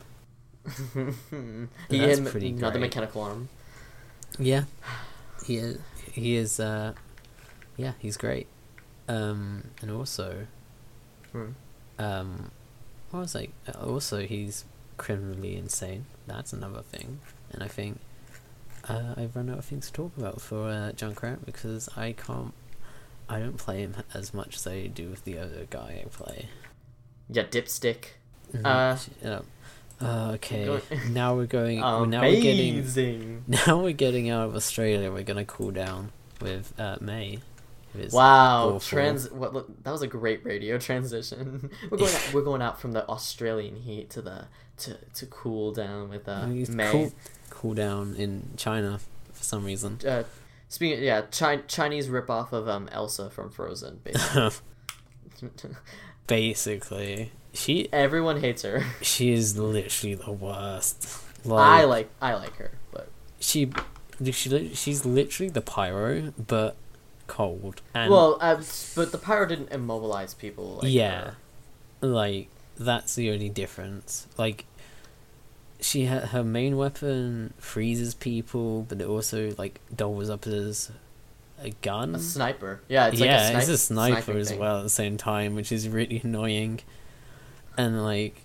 he That's had pretty another great. mechanical arm. Yeah, he is. He is. Uh, yeah, he's great. Um, and also, Hmm. um, what was like? Also, he's criminally insane. That's another thing, and I think uh, I've run out of things to talk about for uh, Junkrat because I can't. I don't play him as much as I do with the other guy I play. Yeah, dipstick. Mhm. Uh, Yeah. Uh, okay, Go- now we're going. Now we're getting. Amazing. Now we're getting out of Australia. We're gonna cool down with uh, May. who is Wow, awful. trans. What? Look, that was a great radio transition. we're going. Out, we're going out from the Australian heat to the to to cool down with uh He's May. Cool, cool down in China for some reason. Uh, speaking, yeah, Chi- Chinese ripoff of um Elsa from Frozen. Basically, Basically, she everyone hates her. she is literally the worst. Like, I like I like her, but she she li- she's literally the pyro, but cold. And well, uh, but the pyro didn't immobilize people. Like yeah, her. like that's the only difference. Like she ha- her main weapon freezes people, but it also like doubles up as a gun. A sniper. Yeah, it's yeah, like a snipe- it's a sniper sniping as thing. well at the same time, which is really annoying. And like,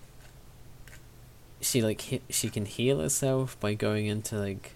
she like he- she can heal herself by going into like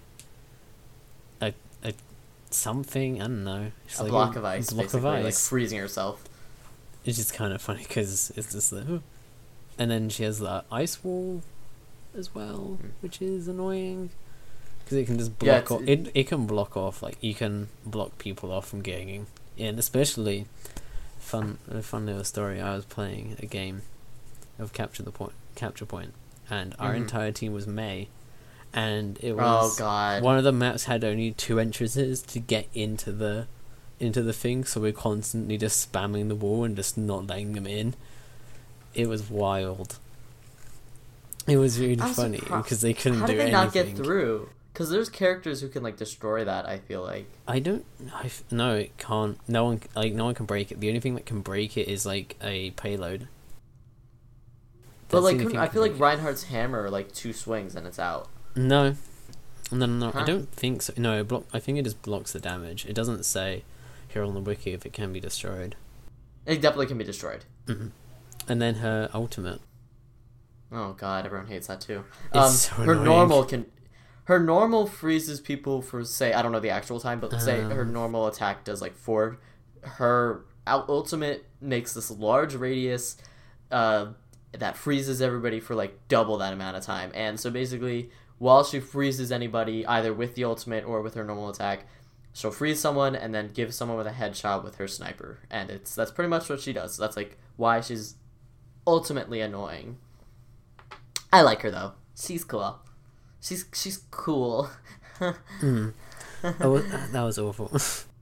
a a something. I don't know. It's A like block of ice, block basically, of like ice. freezing herself. It's just kind of funny because it's just like, "Huh." And then she has the ice wall as well, Hmm. which is annoying because it can just Yeah, block it's- off. It it can block off like you can block people off from getting in, and especially fun a fun little story. I was playing a game of capture the point, capture point, and our Mhm. entire team was May, and it Oh was god. one of the maps had only two entrances to get into the into the thing, so we're constantly just spamming the wall and just not letting them in. It was wild. It was really I'm funny surprised- because they couldn't How do did they anything. not get through? Because there's characters who can like destroy that. I feel like. I don't. I f- no, it can't. No one like no one can break it. The only thing that can break it is like a payload. But That's like, the only couldn't- thing I that feel can like break Reinhardt's hammer, like two swings and it's out. it. No, no, no, no. Huh? I don't think so. No, it block. I think it just blocks the damage. It doesn't say here on the wiki if it can be destroyed. It definitely can be destroyed. hmm And then her ultimate. Oh god, everyone hates that too. It's Um, so her annoying. normal can, her normal freezes people for say I don't know the actual time, but say her Um. normal attack does like four. Her out ultimate makes this large radius, uh, that freezes everybody for like double that amount of time. And so basically, while she freezes anybody, either with the ultimate or with her normal attack, she'll freeze someone and then give someone with a headshot with her sniper. And it's that's pretty much what she does. That's like why she's ultimately annoying. I like her though. She's cool. She's she's cool. Mm. Oh, that was awful.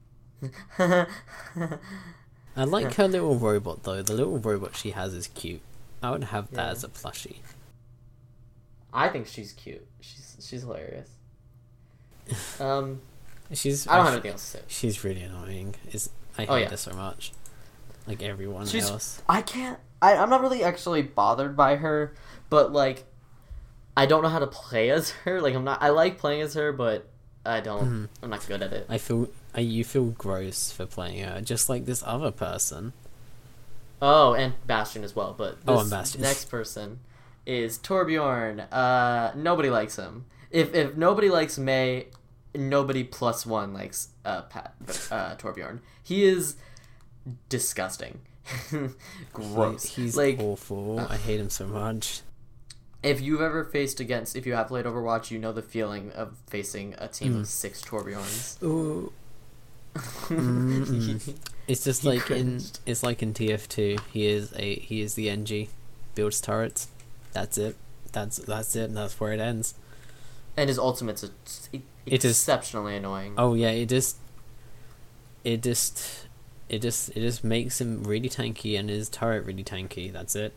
I like her little robot though. The little robot she has is cute. I would have that Yeah. as a plushie. I think she's cute. She's she's hilarious. Um, She's. I don't have sh- anything else to say. She's really annoying. Is I hate Oh, yeah. her so much. Like everyone She's- else. I can't. I I'm not really actually bothered by her, but like, I don't know how to play as her. Like I'm not. I like playing as her, but I don't. Mhm. I'm not good at it. I feel. I, you feel gross for playing her, just like this other person. Oh, and Bastion as well. But this Oh, and Bastion. next person is Torbjorn. Uh, nobody likes him. If if nobody likes May, nobody plus one likes uh, Pat, uh Torbjorn. He is disgusting. Gross. He's like awful. I hate him so much. If you've ever faced against, if you have played Overwatch, you know the feeling of facing a team Mm. of six Torbjorns. Ooh. Mm-mm. It's just He like cringed. in it's like in T F two. He is a he is the N G, builds turrets. That's it. That's that's it. And that's where it ends. And his ultimate's a, It is- exceptionally annoying. Oh yeah, it just it just it just it just makes him really tanky and his turret really tanky. That's it.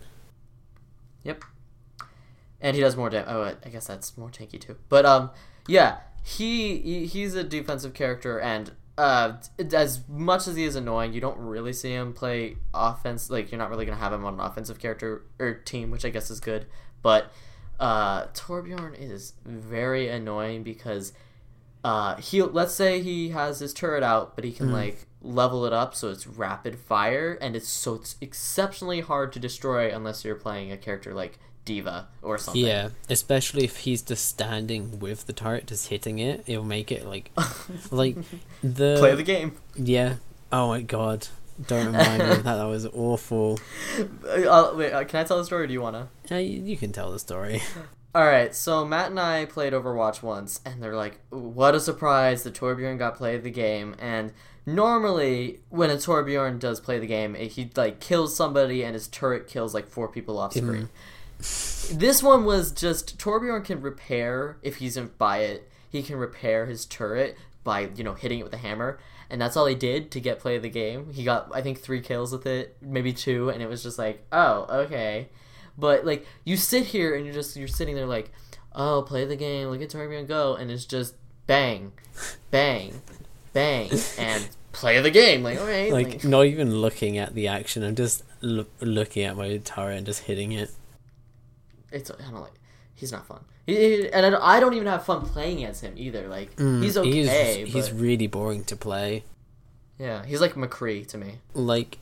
Yep. And he does more damage. Oh, I guess that's more tanky too. But um, yeah, he, he he's a defensive character, and uh, as much as he is annoying, you don't really see him play offense. Like you're not really gonna have him on an offensive character or team, which I guess is good. But uh, Torbjorn is very annoying because uh, he let's say he has his turret out, but he can Mm. like level it up so it's rapid fire, and it's so it's exceptionally hard to destroy unless you're playing a character like Diva or something. Yeah, especially if he's just standing with the turret, just hitting it, it'll make it like like the Play the game. Yeah. Oh my god. Don't remind me of that. That was awful. Uh, wait, uh, can I tell the story or do you want to? Yeah, you, you can tell the story. Alright, so Matt and I played Overwatch once, and they're like, what a surprise, the Torbjorn got play the game, and normally, when a Torbjorn does play the game, he, like, kills somebody and his turret kills, like, four people off screen. Mm. This one was just, Torbjorn can repair, if he's in by it, he can repair his turret by, you know, hitting it with a hammer, and that's all he did to get play of the game. He got, I think, three kills with it, maybe two, and it was just like, oh, okay. But, like, you sit here and you're just, you're sitting there like, oh, play the game, look at Torbjorn go, and it's just bang, bang, bang, and play the game. Like, okay. Like, Like, not even looking at the action. I'm just lo- looking at my turret and just hitting it. it's, I don't like, he's not fun. He, he- and I don't, I don't even have fun playing as him either. Like, Mm, he's okay, He's, he's but, really boring to play. yeah, he's like McCree to me. Like,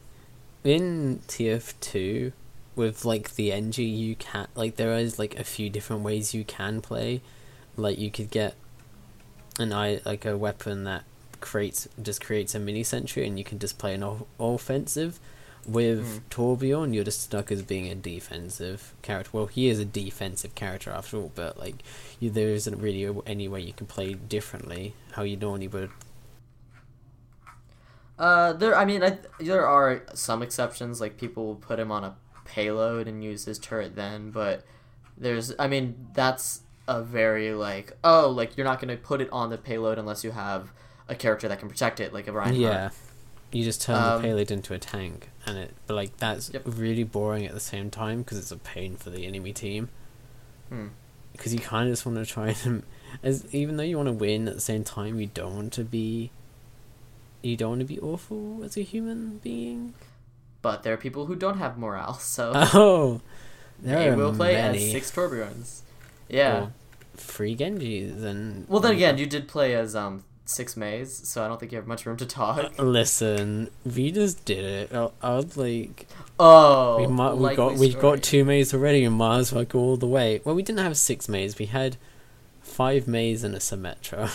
in T F two, with, like, the N G, you can like, there is, like, a few different ways you can play. Like, you could get an I like a weapon that creates just creates a mini sentry, and you can just play an o- offensive. With Mm. Torbjorn, you're just stuck as being a defensive character. Well, he is a defensive character after all, but like, you, there isn't really any way you can play differently how you normally would. Uh, there, I mean, I, there are some exceptions, like people will put him on a payload and use his turret then, but there's, I mean, that's a very, like, oh, like, you're not going to put it on the payload unless you have a character that can protect it, like a Reinhardt. Yeah, you just turn Um, the payload into a tank, and it. But like, that's Yep. really boring at the same time because it's a pain for the enemy team. Hmm. Because you kind of just want to try and, as even though you want to win at the same time, you don't want to be. You don't want to be awful as a human being. But there are people who don't have morale, so Oh, there they are will play many. as six Torbjorns. Yeah. Or free Genjis and. Well, then again, you did play as um six Mays, so I don't think you have much room to talk. Listen, we just did it. I, I was like, Oh, we might, we likely got we story. got two Mays already, and might as well go all the way. Well, we didn't have six Mays. We had five Mays and a Symmetra.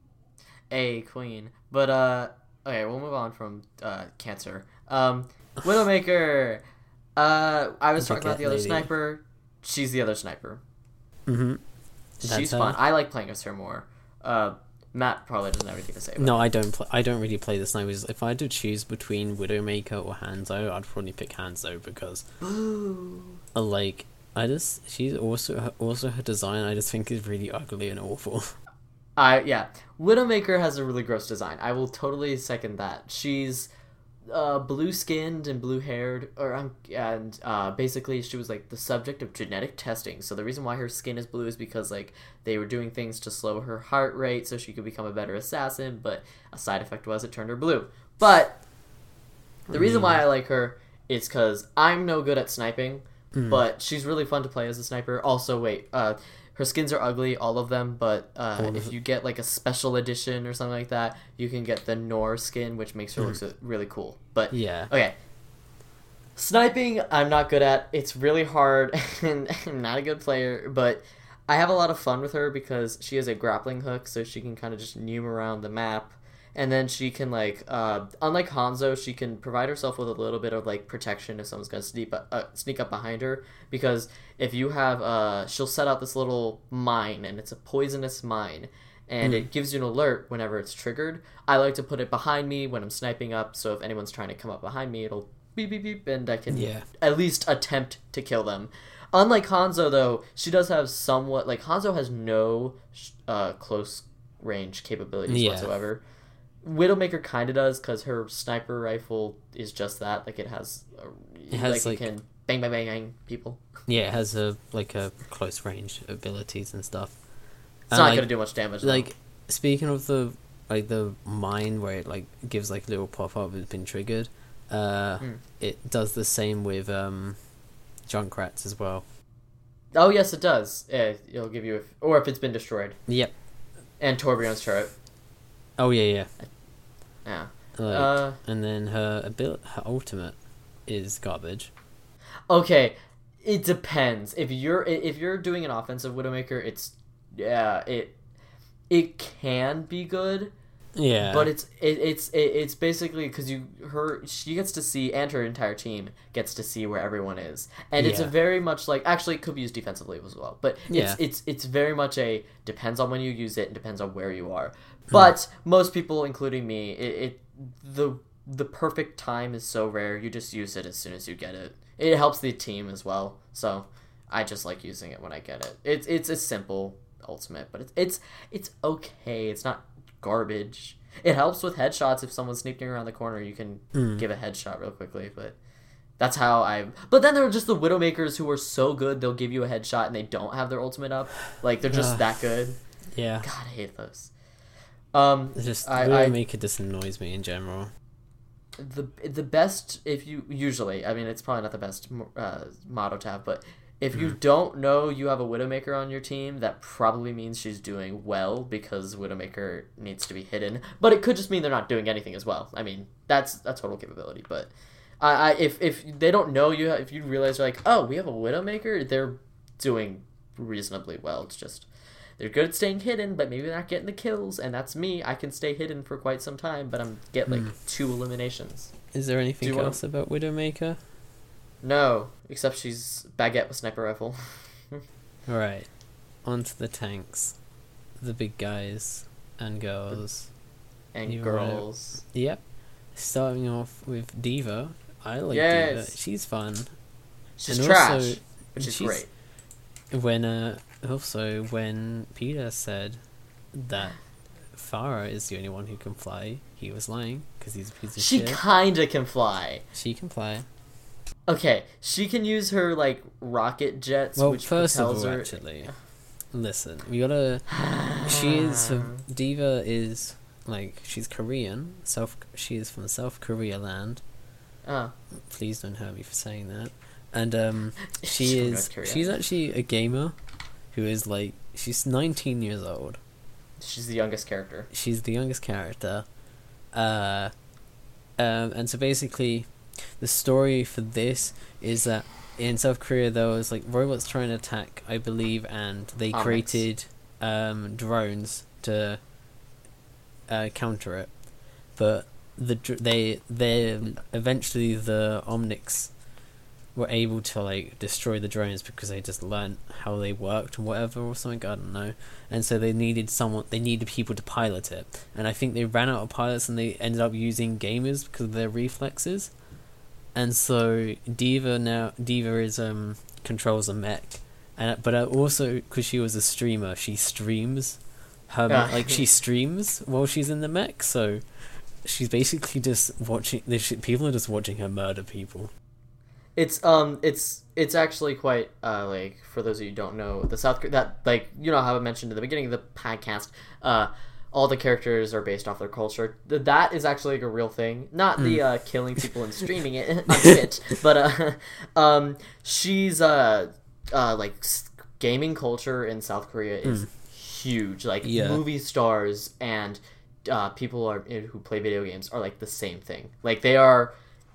A queen. But uh okay, we'll move on from uh cancer. Um Widowmaker. Uh I was The talking about the Get other Lady. sniper. She's the other sniper. Mm-hmm. She's That's her. fun. I like playing as her more. Uh Matt probably doesn't have anything to say about No, I don't. Play, I don't really play the snipers. If I had to choose between Widowmaker or Hanzo, I'd probably pick Hanzo because, it. Boo. uh, like, I just she's also also her design. I just think is really ugly and awful. I yeah. Widowmaker has a really gross design. I will totally second that. She's uh, blue skinned and blue haired, or um, and uh, basically she was like the subject of genetic testing. So the reason why her skin is blue is because like they were doing things to slow her heart rate so she could become a better assassin. But a side effect was it turned her blue. But the reason why I like her is because I'm no good at sniping, Mm. but she's really fun to play as a sniper. Also, wait, uh, her skins are ugly, all of them, but uh, All of if it. you get like a special edition or something like that, you can get the Nor skin, which makes her Mm. look really cool. But Yeah. okay, Sniping, I'm not good at. It's really hard, and I'm not a good player, but I have a lot of fun with her because she has a grappling hook, so she can kind of just neum around the map. And then she can, like, uh, unlike Hanzo, she can provide herself with a little bit of, like, protection if someone's going to sneak, uh, sneak up behind her. Because if you have, uh, she'll set out this little mine, and it's a poisonous mine. And mm. it gives you an alert whenever it's triggered. I like to put it behind me when I'm sniping up, so if anyone's trying to come up behind me, it'll beep, beep, beep, and I can yeah. at least attempt to kill them. Unlike Hanzo, though, she does have somewhat, like, Hanzo has no uh, close range capabilities yeah. whatsoever. Widowmaker kind of does, because her sniper rifle is just that. Like, it has, a, it has like, like, it can bang, bang, bang, bang people. Yeah, it has, a like, a close range abilities and stuff. It's and, not like, going to do much damage, Like, though. Speaking of the, like, the mine where it, like, gives, like, little pop-up has been triggered, uh, mm. it does the same with, um, Junkrats as well. Oh, yes, it does. Yeah, it'll give you, if, or if it's been destroyed. Yep. And Torbjorn's turret. Oh yeah, yeah, yeah. Like, uh, and then her abil- her ultimate is garbage. Okay, it depends. If you're if you're doing an offensive Widowmaker, it's yeah, it it can be good. Yeah, but it's it, it's it, it's basically because you her she gets to see, and her entire team gets to see where everyone is, and it's yeah. a very much like, actually it could be used defensively as well, but it's yeah. it's it's very much a depends on when you use it and depends on where you are. But most people, including me, it, it the the perfect time is so rare. You just use it as soon as you get it. It helps the team as well, so I just like using it when I get it. It's it's a simple ultimate, but it's it's it's okay. It's not garbage. It helps with headshots. If someone's sneaking around the corner, you can mm. give a headshot real quickly. But that's how I. But then there are just the Widowmakers who are so good they'll give you a headshot and they don't have their ultimate up. Like they're just that good. Yeah. God, I hate those. Um, it's just I, Widowmaker I, just annoys me in general. The the best, if you usually, I mean, it's probably not the best uh, motto to have, but if you mm. don't know you have a Widowmaker on your team, that probably means she's doing well, because Widowmaker needs to be hidden. But it could just mean they're not doing anything as well. I mean, that's a total capability. But I, I if if they don't know you, if you realize you're like, oh, we have a Widowmaker, they're doing reasonably well. It's just they're good at staying hidden, but maybe they're not getting the kills, and that's me. I can stay hidden for quite some time, but I'm get like mm. two eliminations. Is there anything else wanna... about Widowmaker? No, except she's baguette with sniper rifle. Alright, on to the tanks. The big guys and girls. And you girls. Wanna... Yep. Starting off with D.Va. I like yes. D.Va. She's fun. She's and trash, also, which is great. When, uh, also, when Peter said that Pharah is the only one who can fly, he was lying, because he's a piece of she shit. She kinda can fly. She can fly. Okay, she can use her, like, rocket jets, well, which first of all, her... actually, listen, we gotta... she is... D.Va is, like, she's Korean. South. She is from South Korea land. Oh. Please don't hurt me for saying that. And, um, she is... She's actually a gamer who is, like... She's nineteen years old. She's the youngest character. She's the youngest character. Uh, um, and so basically... The story for this is that in South Korea there was like robots trying to attack, I believe, and they Omnics. created um, drones to uh, counter it. But the they they eventually the Omnics were able to like destroy the drones because they just learned how they worked or whatever or something. I don't know. And so they needed someone. They needed people to pilot it. And I think they ran out of pilots and they ended up using gamers because of their reflexes. And so D.Va now D.Va is um controls a mech, and but also because she was a streamer, she streams her yeah. like she streams while she's in the mech. So she's basically just watching. People are just watching her murder people. It's um it's it's actually quite uh like, for those of you who don't know, the South that like you know how I mentioned at the beginning of the podcast, uh. all the characters are based off their culture. That is actually like a real thing. Not mm. the uh, killing people and streaming it on Twitch, but uh, um, she's uh, uh, like gaming culture in South Korea is mm. huge. Like yeah. movie stars and uh, people are who play video games are like the same thing. Like they are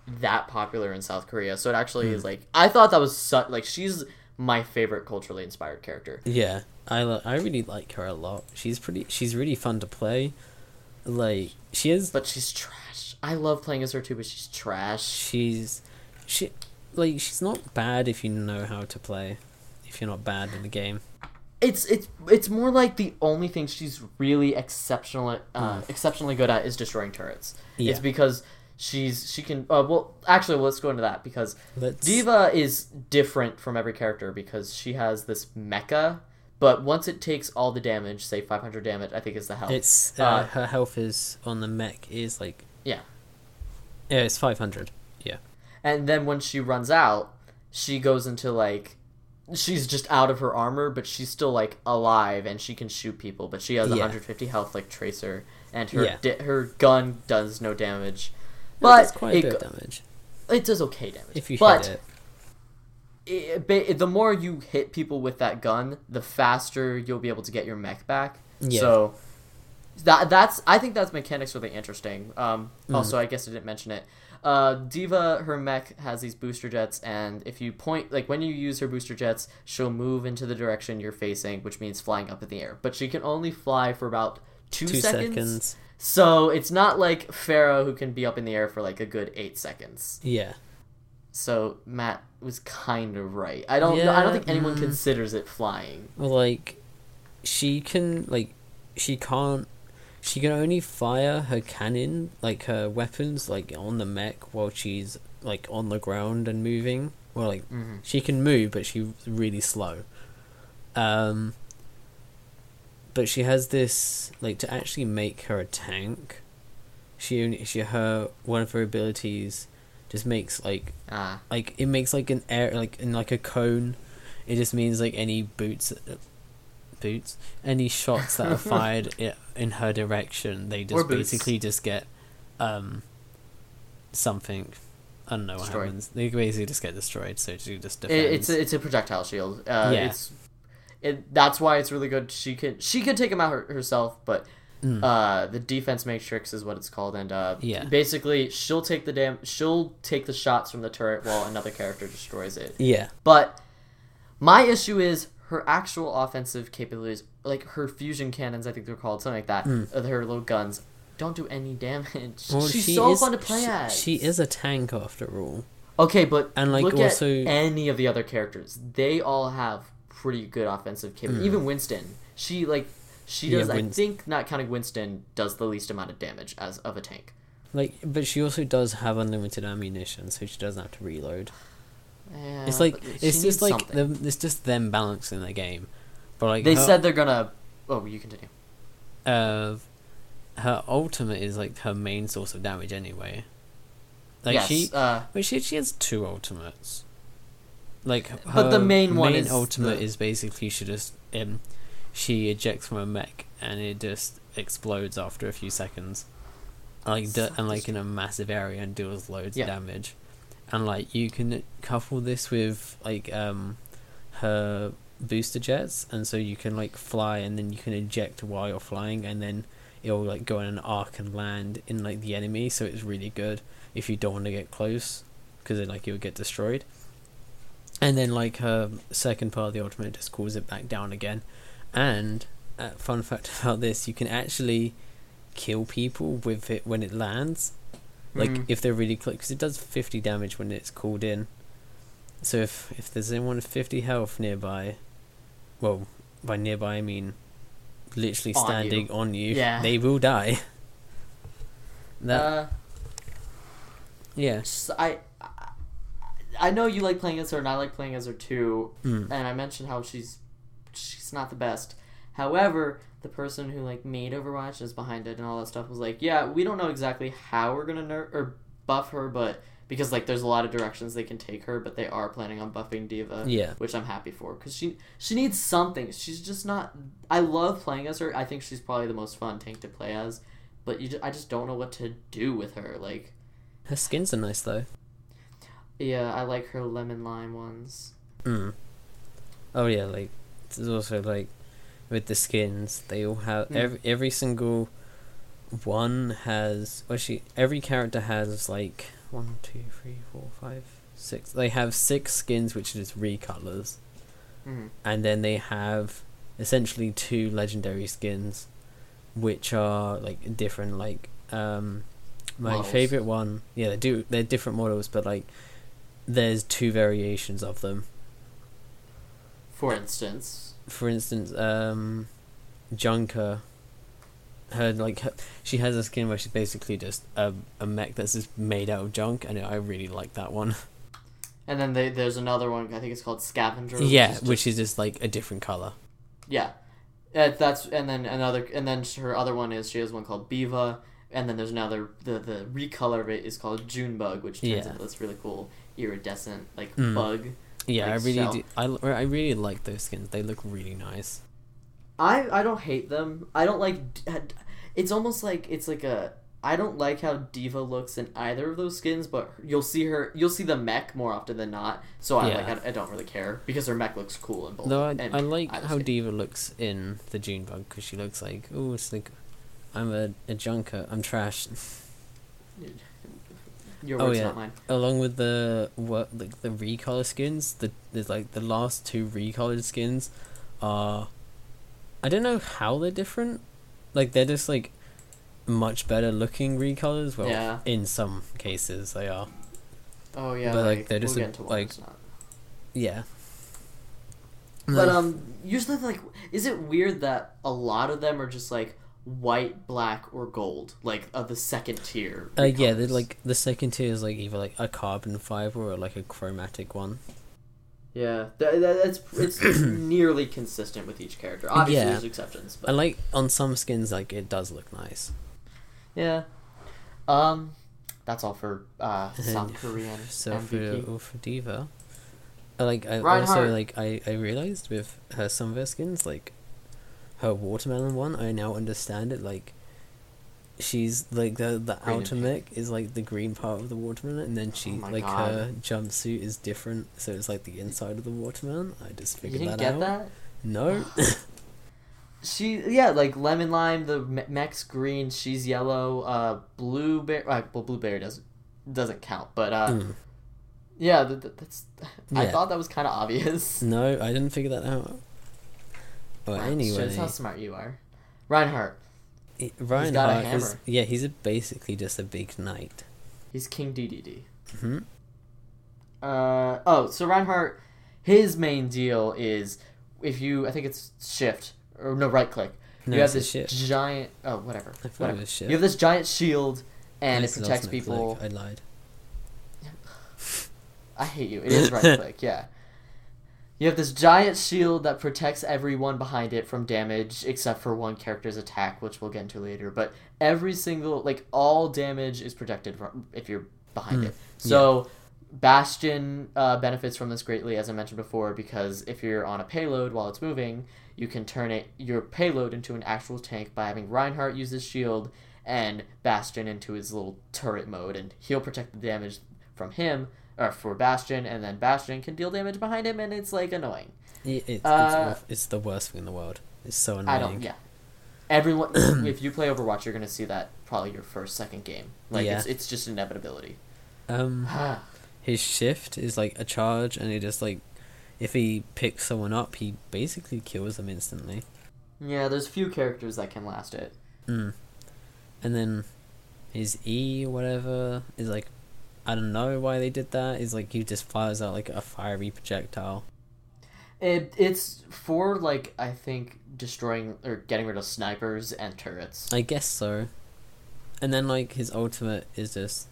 that popular in South Korea. So it actually Mm. is like I thought that was su- like she's my favorite culturally inspired character. Yeah, I lo- I really like her a lot. She's pretty. She's really fun to play. Like she is. But she's trash. I love playing as her too, but she's trash. She's she like she's not bad if you know how to play. If you're not bad in the game. It's it's it's more like the only thing she's really exceptional uh, Mm. exceptionally good at is destroying turrets. Yeah. It's because she's she can uh, well actually let's go into that because Let's... Diva is different from every character because she has this mecha, but once it takes all the damage, say five hundred damage, I think is the health. It's uh, Uh, her health is on the mech is like yeah. Yeah, it's five hundred. Yeah. And then when she runs out, she goes into like she's just out of her armor, but she's still like alive and she can shoot people, but she has Yeah. one hundred fifty health like Tracer, and her Yeah. di- her gun does no damage. But But it's quite a it, bit of go- damage it does okay damage. if you but hit it. it, ba- the more you hit people with that gun, the faster you'll be able to get your mech back. Yeah. So that that's I think that's mechanics really interesting. Um, Mm. Also, I guess I didn't mention it. Uh, Diva, her mech has these booster jets, and if you point, like when you use her booster jets, she'll move into the direction you're facing, which means flying up in the air. But she can only fly for about two, Two seconds. seconds. So it's not like Pharaoh who can be up in the air for like a good eight seconds. Yeah. So Matt was kind of right. I don't. I don't think Yeah, anyone mm. considers it flying. Well, like, she can, like, she can't, she can only fire her cannon, like, her weapons, like, on the mech while she's, like, on the ground and moving. Well, like, Mm-hmm. she can move, but she's really slow. Um, but she has this, like, to actually make her a tank, she only, she, her, one of her abilities just makes, like, Ah. like it makes like an air like in like a cone. It just means like any boots boots any shots that are fired i- in her direction, they Or just boots. basically just get um something. I don't know what Destroyed. happens. They basically just get destroyed, so she just It, defends. it's a, it's a projectile shield. Uh, Yeah. It's it. That's why it's really good. She could she could take him out her, herself, but Mm. uh, the defense matrix is what it's called, and uh, Yeah. basically she'll take the dam. She'll take the shots from the turret while another character destroys it. yeah. But my issue is her actual offensive capabilities, like her fusion cannons, I think they're called, something like that. Mm. uh, Her little guns don't do any damage. Well, She's she so is- fun to play she, as. She is a tank after all. Okay, but And, like, look also- at any of the other characters. They all have pretty good offensive capability. Mm. Even Winston, she like she Yeah, does. I Winst- think not counting Winston, does the least amount of damage as of a tank. Like, but she also does have unlimited ammunition, so she doesn't have to reload. Yeah, It's like but she it's needs just like something. them, it's just them balancing the game. But like They her- said they're gonna. Oh, you continue. uh, her ultimate is like her main source of damage anyway. Like yes, she, uh, but she she has two ultimates. Like, her But the main one is ultimate the- is basically she just um, she ejects from a mech and it just explodes after a few seconds, like d- and like in a massive area and deals loads Yeah. of damage, and like you can couple this with like um her booster jets, and so you can like fly and then you can eject while you're flying, and then it'll like go in an arc and land in like the enemy, so it's really good if you don't want to get close because then like you'll get destroyed. And then like her second part of the ultimate just calls it back down again. And uh, fun fact about this, you can actually kill people with it when it lands, like Mhm. if they're really close, because it does fifty damage when it's called in. So if if there's anyone with fifty health nearby, well, by nearby I mean literally On you. standing on you, Yeah. they will die. That uh, yeah. s- I, I I know you like playing as her, and I like playing as her too. Mm. And I mentioned how she's she's not the best. However, the person who like made Overwatch is behind it and all that stuff was like, yeah, we don't know exactly how we're gonna ner- or buff her, but because like there's a lot of directions they can take her, but they are planning on buffing Diva, Yeah. which I'm happy for because she she needs something. She's just not. I love playing as her. I think she's probably the most fun tank to play as, but you, ju- I just don't know what to do with her. Like, Her skins are nice though. yeah, I like her lemon lime ones. Mm. Oh yeah, like there's also like with the skins, they all have Mm. every every single one has. Well, she every character has like one, two, three, four, five, six. They have six skins, which is recolors, Mm-hmm. and then they have essentially two legendary skins, which are like different. Like um, my Models. favorite one, yeah, they do. They're different models, but like there's two variations of them. For instance, For instance, um, Junker. Her like her, she has a skin where she's basically just a a mech that's just made out of junk, and I really like that one. and then they, there's another one. I think it's called Scavenger. Yeah, which is, which just, is just like a different color. yeah. Uh, that's and then another and then her other one is she has one called Biva, and then there's another the the recolor of it is called Junebug, which turns Yeah. into this really cool iridescent like Mm. bug. Yeah, Like I really shell. do. I, I really like those skins. They look really nice. I I don't hate them. I don't like. It's almost like it's like a. I don't like how Diva looks in either of those skins, but you'll see her. You'll see the mech more often than not. So I Yeah. like. I, I don't really care because her mech looks cool in both. Though I, and I like either how skin. Diva looks in the Junebug, because she looks like, oh, it's like, I'm a, a junker. I'm trash. Your Oh, words, yeah. not mine. Along with the what like the recolor skins, the there's like the last two recolored skins are, I don't know how they're different. Like they're just like much better looking recolors. Well, Yeah. in some cases they are. Oh yeah. but, like, like, they're just we'll a- get into one like- that's not. Yeah. But um, usually like, is it weird that a lot of them are just like white, black, or gold, like of the second tier? Uh, yeah, they're recolors? like the second tier is like either like a carbon fiber or like a chromatic one. Yeah, that, that, that's it's nearly consistent with each character. Obviously, Yeah. there's exceptions, but And like on some skins, like it does look nice. yeah. Um, that's all for uh And South Korean So M V P. for oh, for Diva, I like I Reinhardt. also like I I realized with her some of her skins, like her watermelon one, I now understand it. Like she's like the the Green and outer mech is like the green part of the watermelon, and then she Oh my like God. her jumpsuit is different, so it's like the inside of the watermelon. I just You figured didn't that get out. that? No. She yeah, like lemon lime. The me- mech's green. She's yellow. Uh, blueberry. Uh, well, blueberry doesn't doesn't count, but uh, Mm. yeah, th- th- that's. I Yeah. thought that was kind of obvious. No, I didn't figure that out. Well, Wow, anyway, shows how smart you are, Reinhardt. it- got a Reinhardt is hammer. yeah, he's a, basically just a big knight. He's King D D D. Hmm. Uh oh, so Reinhardt, his main deal is if you, I think it's shift or no right click. No, you have it's a this shift. giant. Oh, whatever. I thought it whatever. was shift. You have this giant shield, and it It's protects ultimate people. click. I lied. I hate you. It is right click. Yeah. You have this giant shield that protects everyone behind it from damage, except for one character's attack, which we'll get into later. But every single, like, all damage is protected from, if you're behind Mm, it. So, Bastion uh, benefits from this greatly, as I mentioned before, because if you're on a payload while it's moving, you can turn it your payload into an actual tank by having Reinhardt use his shield and Bastion into his little turret mode, and he'll protect the damage from him, or for Bastion, and then Bastion can deal damage behind him, and it's, like, annoying. It, it's, it's, Uh, awf- it's the worst thing in the world. It's so annoying. I don't, yeah. Everyone, if you play Overwatch, you're going to see that probably your first, second game. Like, Yeah. it's, it's just inevitability. Um, his shift is like a charge, and he just like, if he picks someone up, he basically kills them instantly. Yeah, there's few characters that can last it. Mm. And then his E or whatever is like, I don't know why they did that. Is like he just fires out like a fiery projectile. It It's for, like, I think, destroying or getting rid of snipers and turrets. I guess so. And then like his ultimate is just,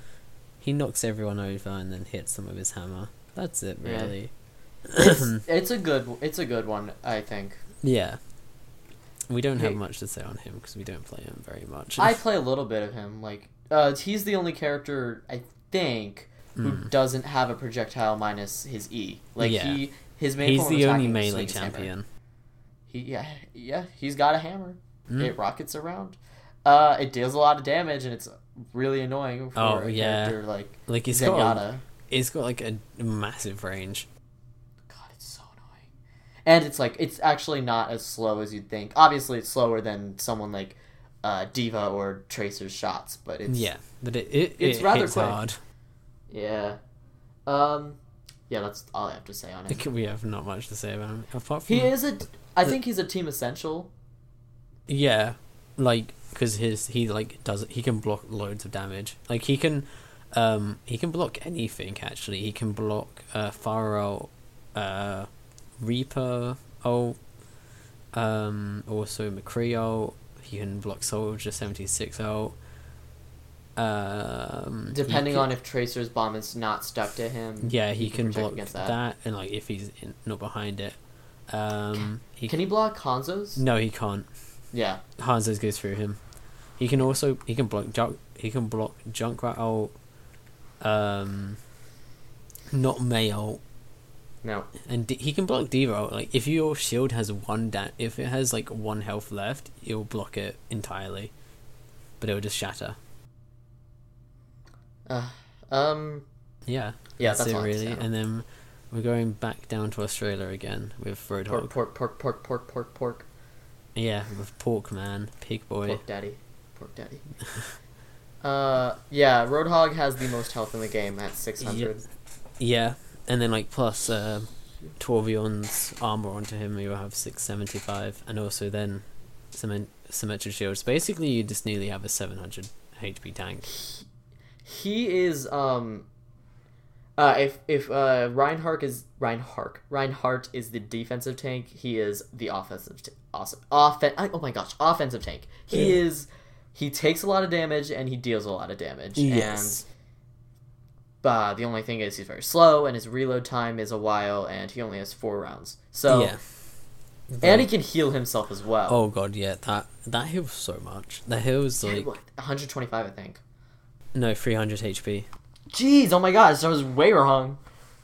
he knocks everyone over and then hits them with his hammer. That's it, Yeah. really. It's, it's a good it's a good one, I think. Yeah. We don't have Hey. much to say on him because we don't play him very much. I play a little bit of him. Like, uh, he's the only character, I think, who Mm. doesn't have a projectile minus his E. Like, Yeah. he his main He's form of the only attacking is melee swing his hammer. champion. He yeah yeah he's got a hammer. Mm. It rockets around. Uh, it deals a lot of damage and it's really annoying for Oh, a yeah. character like Like he's got, Zenyatta. he's got like a massive range. God, it's so annoying. And it's like it's actually not as slow as you'd think. Obviously, it's slower than someone like uh, Diva or Tracer's shots, but it's Yeah, but it it, it's it rather hits quick. hard. Yeah. Um. Yeah, that's all I have to say on him. We have not much to say about him apart from He is a. I think he's a team essential. yeah, like because his he like does he can block loads of damage. Like he can, um, he can block anything actually. He can block uh Pharaoh, uh, Reaper. Oh, um, also McCree ult. He can block Soldier seventy-six ult. Um, Depending can, on if Tracer's bomb is not stuck to him. yeah, he, he can, can block against that. that. and like if he's in, not behind it. Um, he can he block Hanzo's? No, he can't. Yeah, Hanzo's goes through him. He can also he can block junk. He can block Junkrat ult. Um, not Mei ult. No. And D- he can block D.Va ult. Like if your shield has one da- if it has like one health left, it'll block it entirely, but it will just shatter. Uh, um. Yeah. Yeah, that's, that's it all really. And then we're going back down to Australia again with Roadhog. Pork, pork, pork, pork, pork, pork, pork. Yeah, with Pork Man, Pig Boy. Pork Daddy, Pork Daddy. uh, yeah, Roadhog has the most health in the game at six hundred. Yeah, and then like plus uh, Torbjorn's armor onto him, you'll have six seventy five, and also then cement symmetric shields. Basically, you just nearly have a seven hundred H P tank. He is um uh if if uh Reinhardt is Reinhardt Reinhardt is the defensive tank, he is the offensive t- awesome offen- oh my gosh offensive tank. He yeah. is he takes a lot of damage and he deals a lot of damage. Yes. And uh the only thing is he's very slow and his reload time is a while and he only has four rounds. So yeah. And he can heal himself as well. Oh god, yeah, that that heals so much. That heals like one hundred twenty-five I think. No, three hundred H P. Jeez, oh my gosh, I was way wrong.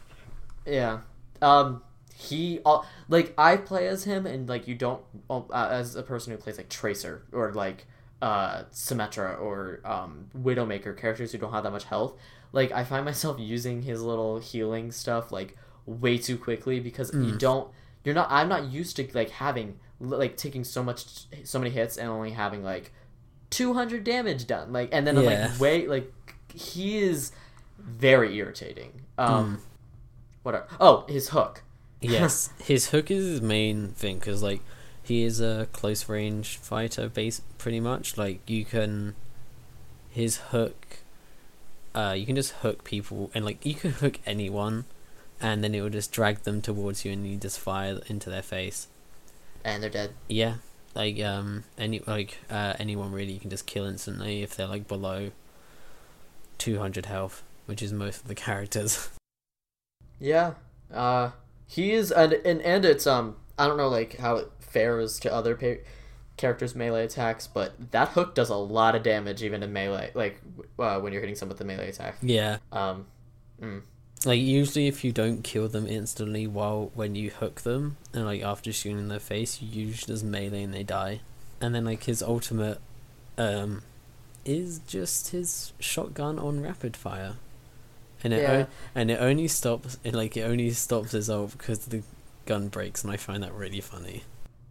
Yeah. Um, he, uh, like, I play as him, and, like, you don't, uh, as a person who plays, like, Tracer, or, like, uh, Symmetra, or, um, Widowmaker, characters who don't have that much health, like, I find myself using his little healing stuff, like, way too quickly, because mm. you don't, you're not, I'm not used to, like, having, like, taking so much, so many hits, and only having, like, two hundred damage done, like, and then I'm yeah. like, wait, like, he is very irritating. Um, mm. what are, oh, his hook. Yes, his hook is his main thing, because, like, he is a close range fighter, base pretty much. Like, you can, his hook, uh, you can just hook people, and, like, you can hook anyone, and then it will just drag them towards you, and you just fire into their face. And they're dead. Yeah. Like um any like uh anyone really you can just kill instantly if they're like below two hundred health, which is most of the characters. Yeah, uh, he is, and and and it's um I don't know like how it fares to other pa- characters' melee attacks, but that hook does a lot of damage even in melee, like uh, when you're hitting someone with the melee attack. Yeah. Um. Mm. Like usually, if you don't kill them instantly while when you hook them, and like after shooting in their face, you usually just melee and they die. And then like his ultimate, um, is just his shotgun on rapid fire, and it yeah. o- and it only stops it like it only stops his ult because the gun breaks, and I find that really funny.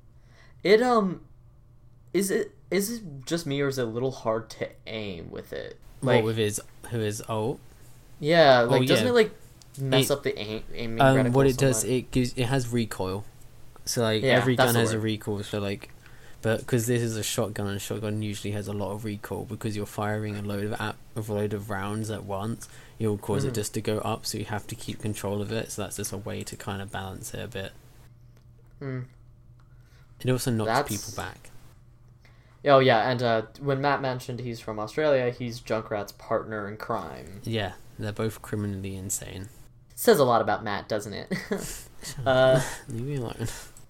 It um, is it is it just me or is it a little hard to aim with it? Like what, with his who his ult? Yeah, like oh, doesn't yeah. it like mess it, up the aim, aiming um, reticle what it so does much? it gives it has recoil, so like yeah, every gun has word. a recoil, so like but because this is a shotgun and a shotgun usually has a lot of recoil because you're firing a load of ap- a load of rounds at once, you'll cause mm-hmm. it just to go up, so you have to keep control of it, so that's just a way to kind of balance it a bit. mm. It also knocks that's... people back. Oh yeah, and uh, when Matt mentioned he's from Australia, he's Junkrat's partner in crime. Yeah, they're both criminally insane. Says a lot about Matt, doesn't it? uh, Leave me alone.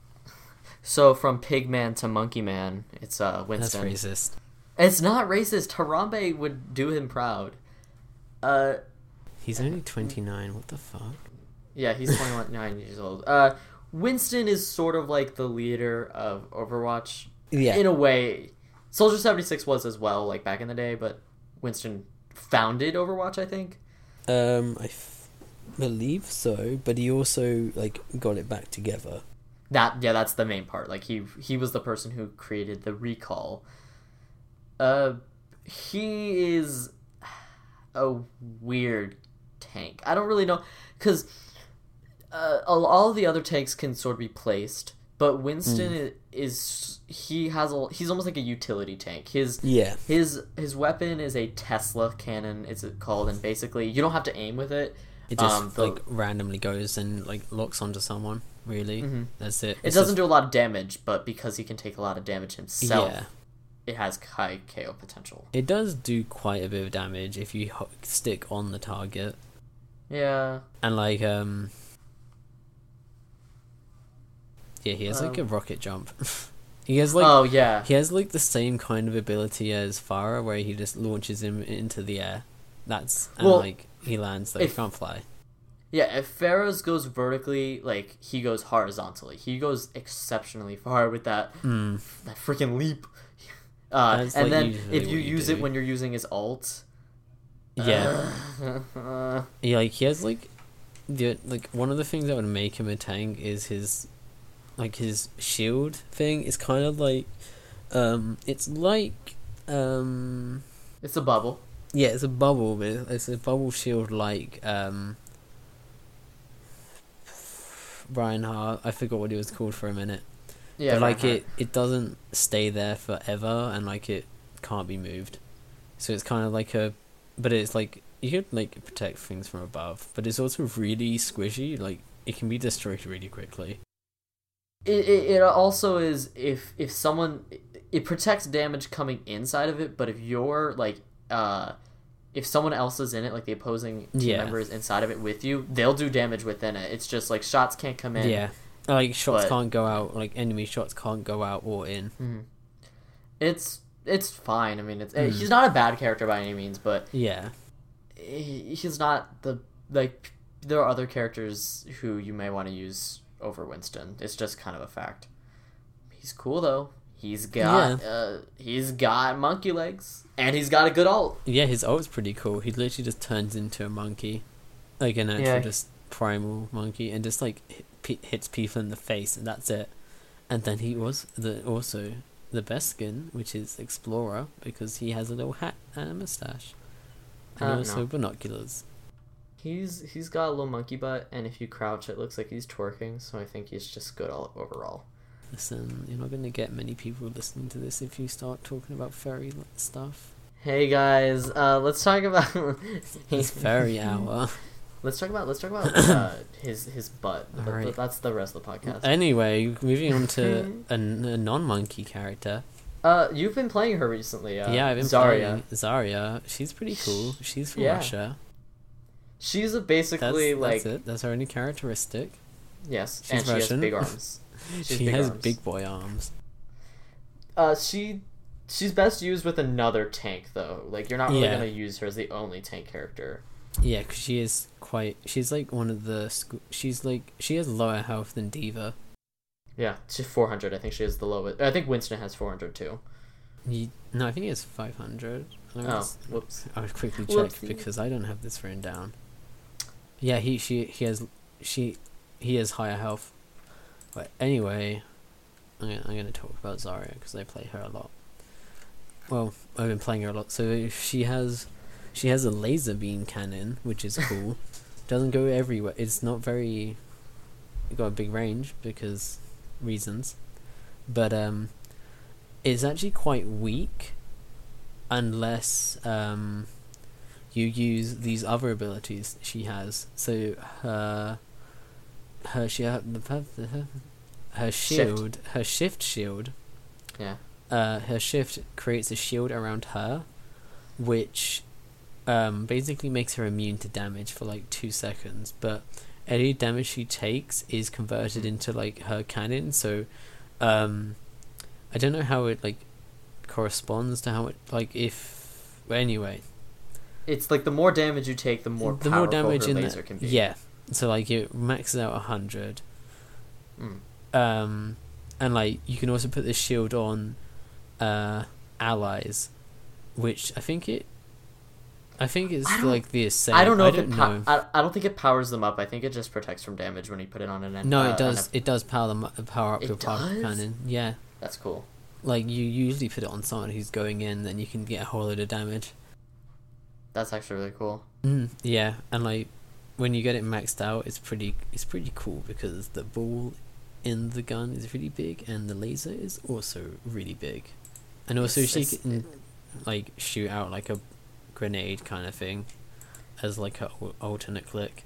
So from Pigman to Monkey Man, it's uh, Winston. That's racist. It's not racist. Harambe would do him proud. Uh, he's only twenty-nine. What the fuck? Yeah, he's twenty-nine years old. Uh, Winston is sort of like the leader of Overwatch. Yeah. In a way. Soldier seventy-six was as well, like back in the day, but Winston founded Overwatch, I think. Um, I f- believe so, but he also like got it back together. That yeah, that's the main part. Like he he was the person who created the recall. Uh, he is a weird tank. I don't really know, because uh, all of the other tanks can sort of be placed, but Winston mm. is, is he has a he's almost like a utility tank. His yeah his his weapon is a Tesla cannon, it's called, and basically you don't have to aim with it. It just um, the, like randomly goes and like locks onto someone. Really, mm-hmm. That's it. It it's doesn't just... do a lot of damage, but because he can take a lot of damage himself, yeah. it has high K O potential. It does do quite a bit of damage if you ho- stick on the target. Yeah. And like um. Yeah, he has like um, a rocket jump. he has like oh yeah. He has like the same kind of ability as Farah, where he just launches him into the air. That's and well, like he lands, like if, he can't fly. Yeah, if Farah's goes vertically, like he goes horizontally. He goes exceptionally far with that mm. that freaking leap. Uh, and like then if you, you use do. it when you're using his ult, yeah, uh, yeah, like he has like the like one of the things that would make him a tank is his like his shield thing is kind of like um it's like um it's a bubble. Yeah, it's a bubble, but it's a bubble shield like um Brian Hart. I forgot what it was called for a minute. Yeah, but like it, it doesn't stay there forever, and like it can't be moved. So it's kind of like a, but it's like you could like protect things from above, but it's also really squishy. Like it can be destroyed really quickly. It it, it also is if if someone it protects damage coming inside of it, but if you're like uh. if someone else is in it, like the opposing team yeah. member is inside of it with you, they'll do damage within it. It's just like shots can't come in. Yeah, like shots but... can't go out. Like enemy shots can't go out or in. Mm-hmm. It's it's fine. I mean, it's mm. he's not a bad character by any means, but yeah, he, he's not the like. There are other characters who you may want to use over Winston. It's just kind of a fact. He's cool though. He's got yeah. uh, he's got monkey legs, and he's got a good ult. Yeah, his ult's pretty cool. He literally just turns into a monkey, like an actual yeah. just primal monkey, and just like hit, hits people in the face, and that's it. And then he was the also the best skin, which is Explorer, because he has a little hat and a mustache, and uh, also no. binoculars. He's he's got a little monkey butt, and if you crouch, it looks like he's twerking. So I think he's just good all overall. Listen, you're not going to get many people listening to this if you start talking about furry stuff. Hey guys, uh, let's talk about his furry hour. Let's talk about let's talk about uh, his his butt. Right. That's the rest of the podcast. Anyway, moving on to a, a non-monkey character. Uh, you've been playing her recently. Uh, yeah, I've been Zarya. playing Zarya. She's pretty cool. She's from yeah. Russia. She's a basically that's, like that's it. That's her only characteristic. Yes, she's and Russian. She has big arms. She, she big has arms. big boy arms. Uh, she, she's best used with another tank though. Like you're not really yeah. gonna use her as the only tank character. Yeah, because she is quite. She's like one of the. She's like she has lower health than D.Va. Yeah, she's four hundred. I think she has the lowest. I think Winston has four hundred too. He, no, I think he has five hundred. Oh, just, whoops! I would quickly check Whoopsie. because I don't have this written down. Yeah, he she he has she he has higher health. But anyway, I'm gonna, I'm gonna talk about Zarya because I play her a lot. Well, I've been playing her a lot. So she has, she has a laser beam cannon, which is cool. Doesn't go everywhere. It's not very. It got a big range because reasons, but um, it's actually quite weak, unless um, you use these other abilities she has. So her. Her she her, her shield shift. her shift shield yeah uh her shift creates a shield around her, which um basically makes her immune to damage for like two seconds, but any damage she takes is converted into like her cannon. So um I don't know how it like corresponds to how it like if well, anyway it's like the more damage you take, the more the more damage her in laser the, can be. Yeah. So like it maxes out a hundred, mm. um, and like you can also put this shield on, uh, allies, which I think it, I think it's like the same. I don't know I if don't it. Po- I, I don't think it powers them up. I think it just protects from damage when you put it on an. No, uh, it does. A... It does power them up, power up it your power cannon. Yeah, that's cool. Like you usually put it on someone who's going in, then you can get a whole load of damage. That's actually really cool. Mm, yeah, and like. when you get it maxed out, it's pretty it's pretty cool because the ball in the gun is really big and the laser is also really big, and also It's- she it's- can like shoot out like a grenade kind of thing as like a al- alternate click.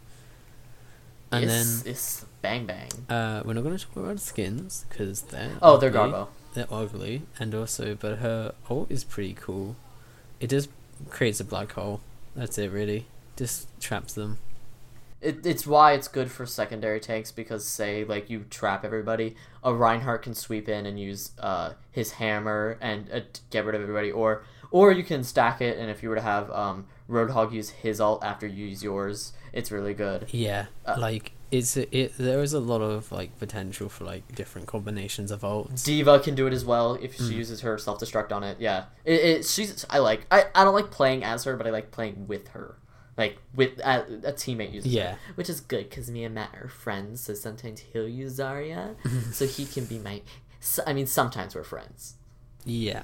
And it's, then it's bang bang. uh, we're not going to talk about skins because they're Oh, they're ugly. Garbo. They're ugly, and also, but her ult is pretty cool. It just creates a black hole. That's it, really. Just traps them. It, it's why it's good for secondary tanks because say like you trap everybody, a Reinhardt can sweep in and use uh his hammer and uh, get rid of everybody, or or you can stack it, and if you were to have um Roadhog use his ult after you use yours, it's really good. Yeah, Uh, like it's it. There is a lot of like potential for like different combinations of ults. Diva can do it as well if she Mm. uses her self destruct on it. Yeah, it, it she's I like I, I don't like playing as her, but I like playing with her, like with uh, a teammate uses Yeah. her, which is good because me and Matt are friends. So sometimes he'll use Zarya, so he can be my. So, I mean, sometimes we're friends. Yeah,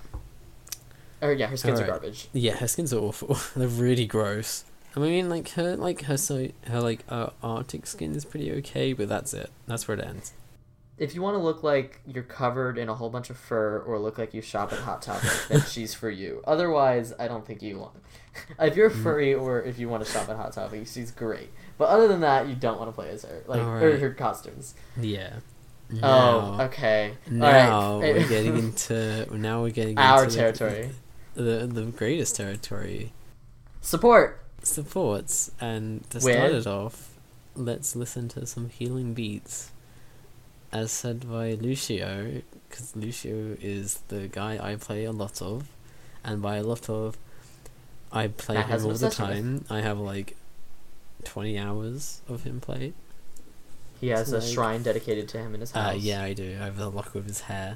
Or yeah, her skins Alright. are garbage. yeah. Her skins are awful. They're really gross. I mean, like her, like her, so her like uh, Arctic skin is pretty okay, but that's it. That's where it ends. If you want to look like you're covered in a whole bunch of fur or look like you shop at Hot Topic, then she's for you. Otherwise, I don't think you want. If you're Mm. furry or if you want to shop at Hot Topic, she's great. But other than that, you don't want to play as her, like or Alright. her costumes. Yeah. Oh, Now, okay. now All right. we're getting into now we're getting our into the- territory. The, the greatest territory. Support. Supports, and to With- start it off, let's listen to some healing beats, as said by Lucio, because Lucio is the guy I play a lot of, and by a lot of, I play Matt has him an all the obsession with. time. I have like twenty hours of him played. He has a Like- shrine dedicated to him in his house. Uh, yeah, I do. I have the lock of his hair.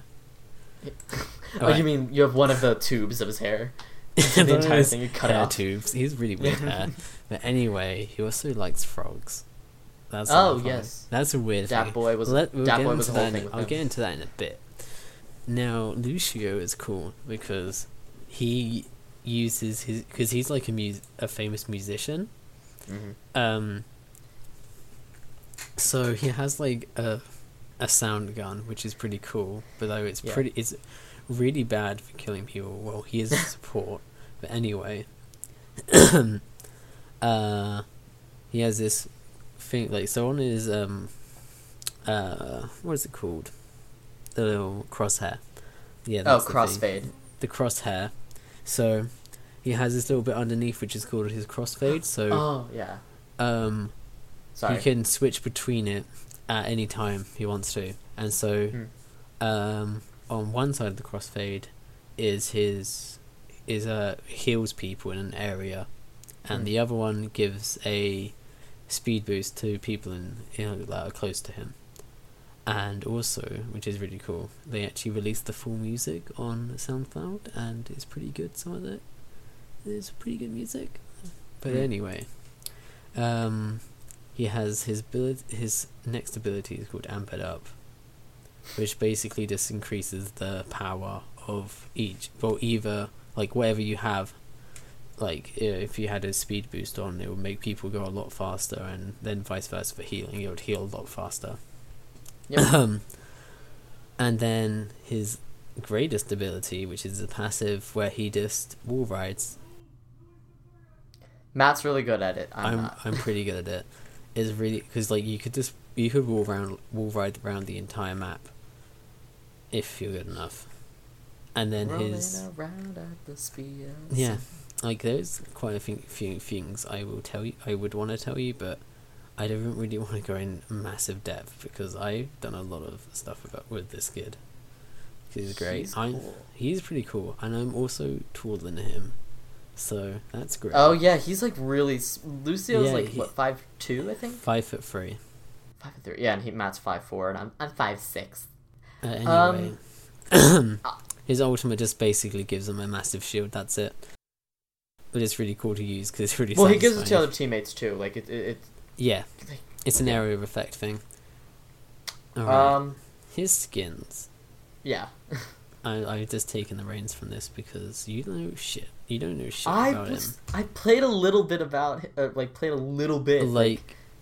oh, Alright. you mean you have one of the tubes of his hair? The Those entire thing you cut hair off. tubes. He's really weird hair. But anyway, he also likes frogs. That's Oh, another thing. yes. That's a weird Dat thing. boy was Let, we'll Dat get boy into was a that whole in thing a- with I'll him. get into that in a bit. Now, Lucio is cool because he uses his because he's like a mu- a famous musician. hmm Um. So he has like a a sound gun, which is pretty cool. But though it's Yeah. pretty, it's really bad for killing people. Well, he is a support, but anyway. uh, he has this thing like so on his um. Uh, what is it called? The little crosshair. Yeah. Oh, That's the thing. crossfade. The crosshair. So he has this little bit underneath, which is called his crossfade. So Oh yeah. um. Sorry. He can switch between it at any time he wants to. And so Hmm. um, on one side of the crossfade is his is uh heals people in an area, and Hmm. the other one gives a speed boost to people in, you know, that are close to him. And also, which is really cool, they actually released the full music on SoundCloud, and it's pretty good. Some of it is pretty good music. But Hmm. anyway, um, he has his ability. His next ability is called Amp It Up, which basically just increases the power of each. Well, either like whatever you have, like i- if you had a speed boost on, it would make people go a lot faster, and then vice versa for healing, it would heal a lot faster. Yep. Um, and then his greatest ability, which is a passive where he just wall rides. Matt's really good at it. I'm, I'm not. I'm pretty good at it. Is really because like you could just you could wall around wall ride around the entire map if you're good enough, and then Rolling his around at the speed of yeah, like there's quite a few, few things I will tell you I would want to tell you, but I don't really want to go in massive depth because I've done a lot of stuff about with this kid. He's great. He's I'm cool. he's pretty cool, and I'm also taller than him, so that's great. Oh yeah, he's like really. s- Lucio's Yeah, like he- what five two, I think. Five foot three. Five three. Yeah, and he Matt's five four, and I'm I'm five six. Uh, anyway, Um, his ultimate just basically gives him a massive shield. That's it. But it's really cool to use because it's really. Well, he gives it to satisfying. other teammates too. Like it, it, Yeah, like, it's an yeah. area of effect thing. it Alright. um, His skins. yeah. I I've just taken the reins from this because you don't know shit. You don't know shit I about was, I played a little bit about hi- uh, like played a little bit him. Like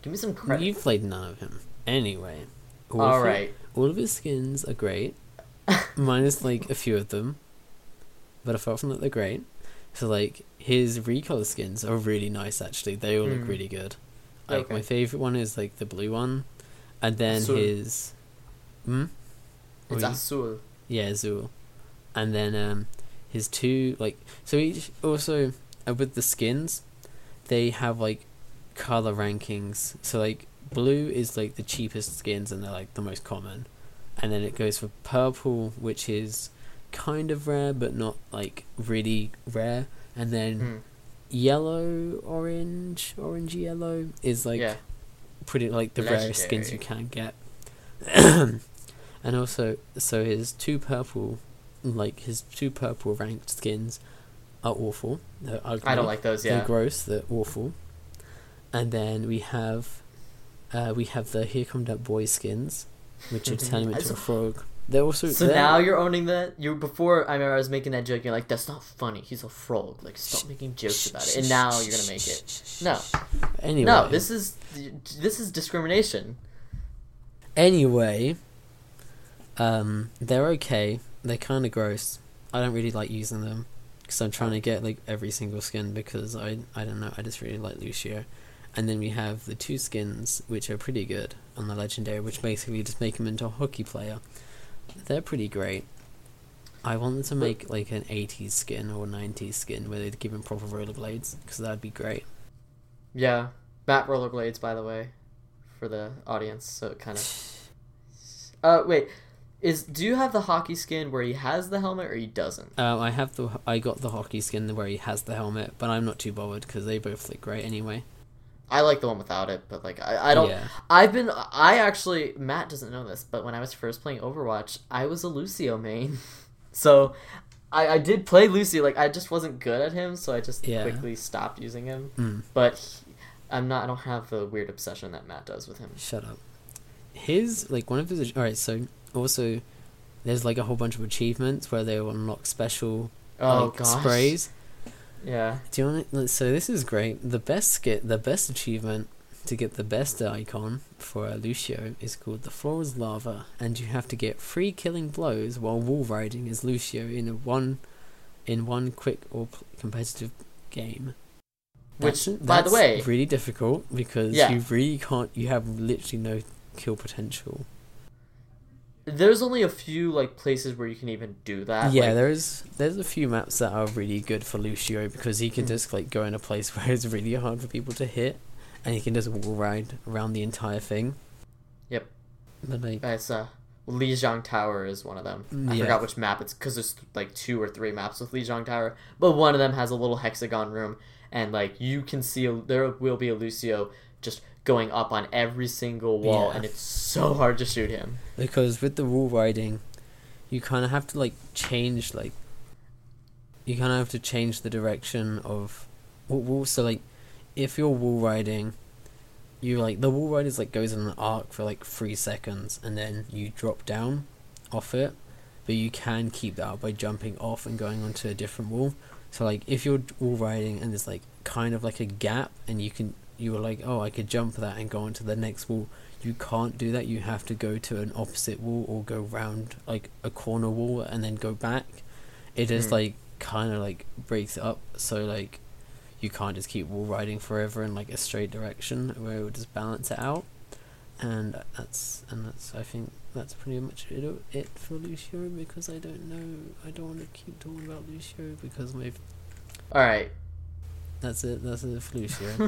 Give me some credit. You've played none of him. Anyway. All, All of right. It, all of his skins are great. Minus, like, a few of them. But apart from that, they're great. So, like, his recolor skins are really nice, actually. They all mm. look really good. Like, okay. My favourite one is, like, the blue one. And then Azul. his... Hmm? It's you... Azul. Yeah, Azul. And then, um, his two, like... So, each... Also, uh, with the skins, they have, like, color rankings. So, like, blue is, like, the cheapest skins and they're, like, the most common. And then it goes for purple, which is kind of rare, but not, like, really rare. And then mm. yellow, orange, orange yellow is, like, yeah. pretty, like, the Legendary. rarest skins you can get. And also, so his two purple, like, his two purple ranked skins are awful. They're ugly. I don't like those, yeah. They're gross, they're awful. And then we have, uh, we have the Here Come That Boy skins, which are turning into a frog. They're also so they're, now you're owning that. You before I remember I was making that joke. You're like, that's not funny. He's a frog. Like, stop making jokes about it. And now you're gonna make it. No. Anyway. No. This is this is discrimination. Anyway. Um, they're okay. They're kind of gross. I don't really like using them because I'm trying to get like every single skin because I I don't know. I just really like Lucio. And then we have the two skins, which are pretty good on the Legendary, which basically just make him into a hockey player. They're pretty great. I want them to make like an eighties skin or nineties skin where they'd give him proper rollerblades, because that'd be great. Yeah. Matt rollerblades, by the way, for the audience, so it kind of... Uh, wait. Is do you have the hockey skin where he has the helmet or he doesn't? Um, I have the I got the hockey skin where he has the helmet, but I'm not too bothered because they both look great anyway. I like the one without it, but like I, I don't. Yeah. I've been I actually Matt doesn't know this, but when I was first playing Overwatch, I was a Lucio main, so I, I did play Lucio. Like I just wasn't good at him, so I just yeah. quickly stopped using him. Mm. But he, I'm not. I don't have the weird obsession that Matt does with him. Shut up. His like one of his all right. So also, there's like a whole bunch of achievements where they will unlock special oh, like, gosh. sprays. Yeah. Do you want to, so this is great. The best skit, the best achievement to get the best icon for a Lucio is called the Floor is Lava, and you have to get three killing blows while wall riding as Lucio in a one, in one quick or competitive game. Which, that's, by that's the way, really difficult because yeah. you really can't. You have literally no kill potential. There's only a few like places where you can even do that. Yeah, like... there's there's a few maps that are really good for Lucio because he can just like go in a place where it's really hard for people to hit, and he can just wall ride around the entire thing. Yep. But like, it's uh, Lijiang Tower is one of them. I yeah. forgot which map it's because there's like two or three maps with Lijiang Tower, but one of them has a little hexagon room, and like you can see a, there will be a Lucio just going up on every single wall, yeah. and it's so hard to shoot him. Because with the wall riding, you kind of have to like change like. You kind of have to change the direction of, wall. So like, if you're wall riding, you like the wall ride is like goes in an arc for like three seconds, and then you drop down off it, but you can keep that up by jumping off and going onto a different wall. So like, if you're wall riding and there's like kind of like a gap, and you can. You were like, oh, I could jump that and go onto the next wall. You can't do that. You have to go to an opposite wall or go round like a corner wall and then go back. It just mm. like kind of like breaks it up. So like you can't just keep wall riding forever in like a straight direction where it would just balance it out. And that's and that's I think that's pretty much it, it for Lucio because I don't know. I don't want to keep talking about Lucio because my. All right. That's it. That's it for Lucio.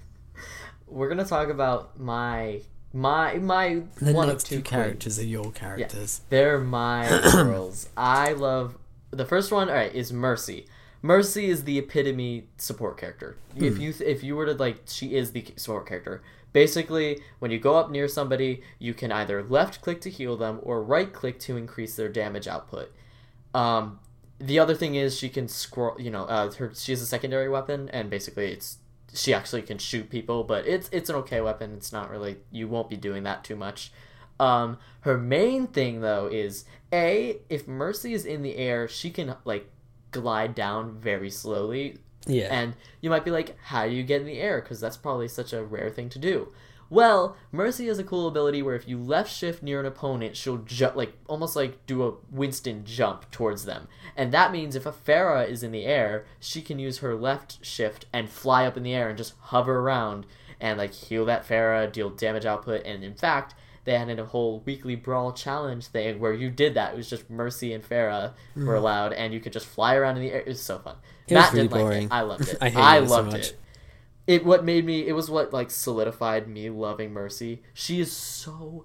We're gonna talk about my my my the one next of two, two characters are your characters. Yeah, they're my girls. I love the first one. All right, is Mercy. Mercy is the epitome support character. Mm. If you if you were to like, she is the support character. Basically, when you go up near somebody, you can either left click to heal them or right click to increase their damage output. Um, the other thing is she can scroll. You know, uh, her she has a secondary weapon, and basically it's. She actually can shoot people, but it's it's an okay weapon. It's not really... You won't be doing that too much. Um, her main thing, though, is... A, if Mercy is in the air, she can, like, glide down very slowly. Yeah. And you might be like, how do you get in the air? Because that's probably such a rare thing to do. Well, Mercy has a cool ability where if you left shift near an opponent, she'll ju- like almost like do a Winston jump towards them. And that means if a Pharah is in the air, she can use her left shift and fly up in the air and just hover around and like heal that Pharah, deal damage output. And in fact, they had a whole weekly brawl challenge thing where you did that. It was just Mercy and Pharah mm. were allowed, and you could just fly around in the air. It was so fun. It Matt was really didn't boring. like it. I loved it. I, I it loved so much. it. It what made me. It was what like solidified me loving Mercy. She is so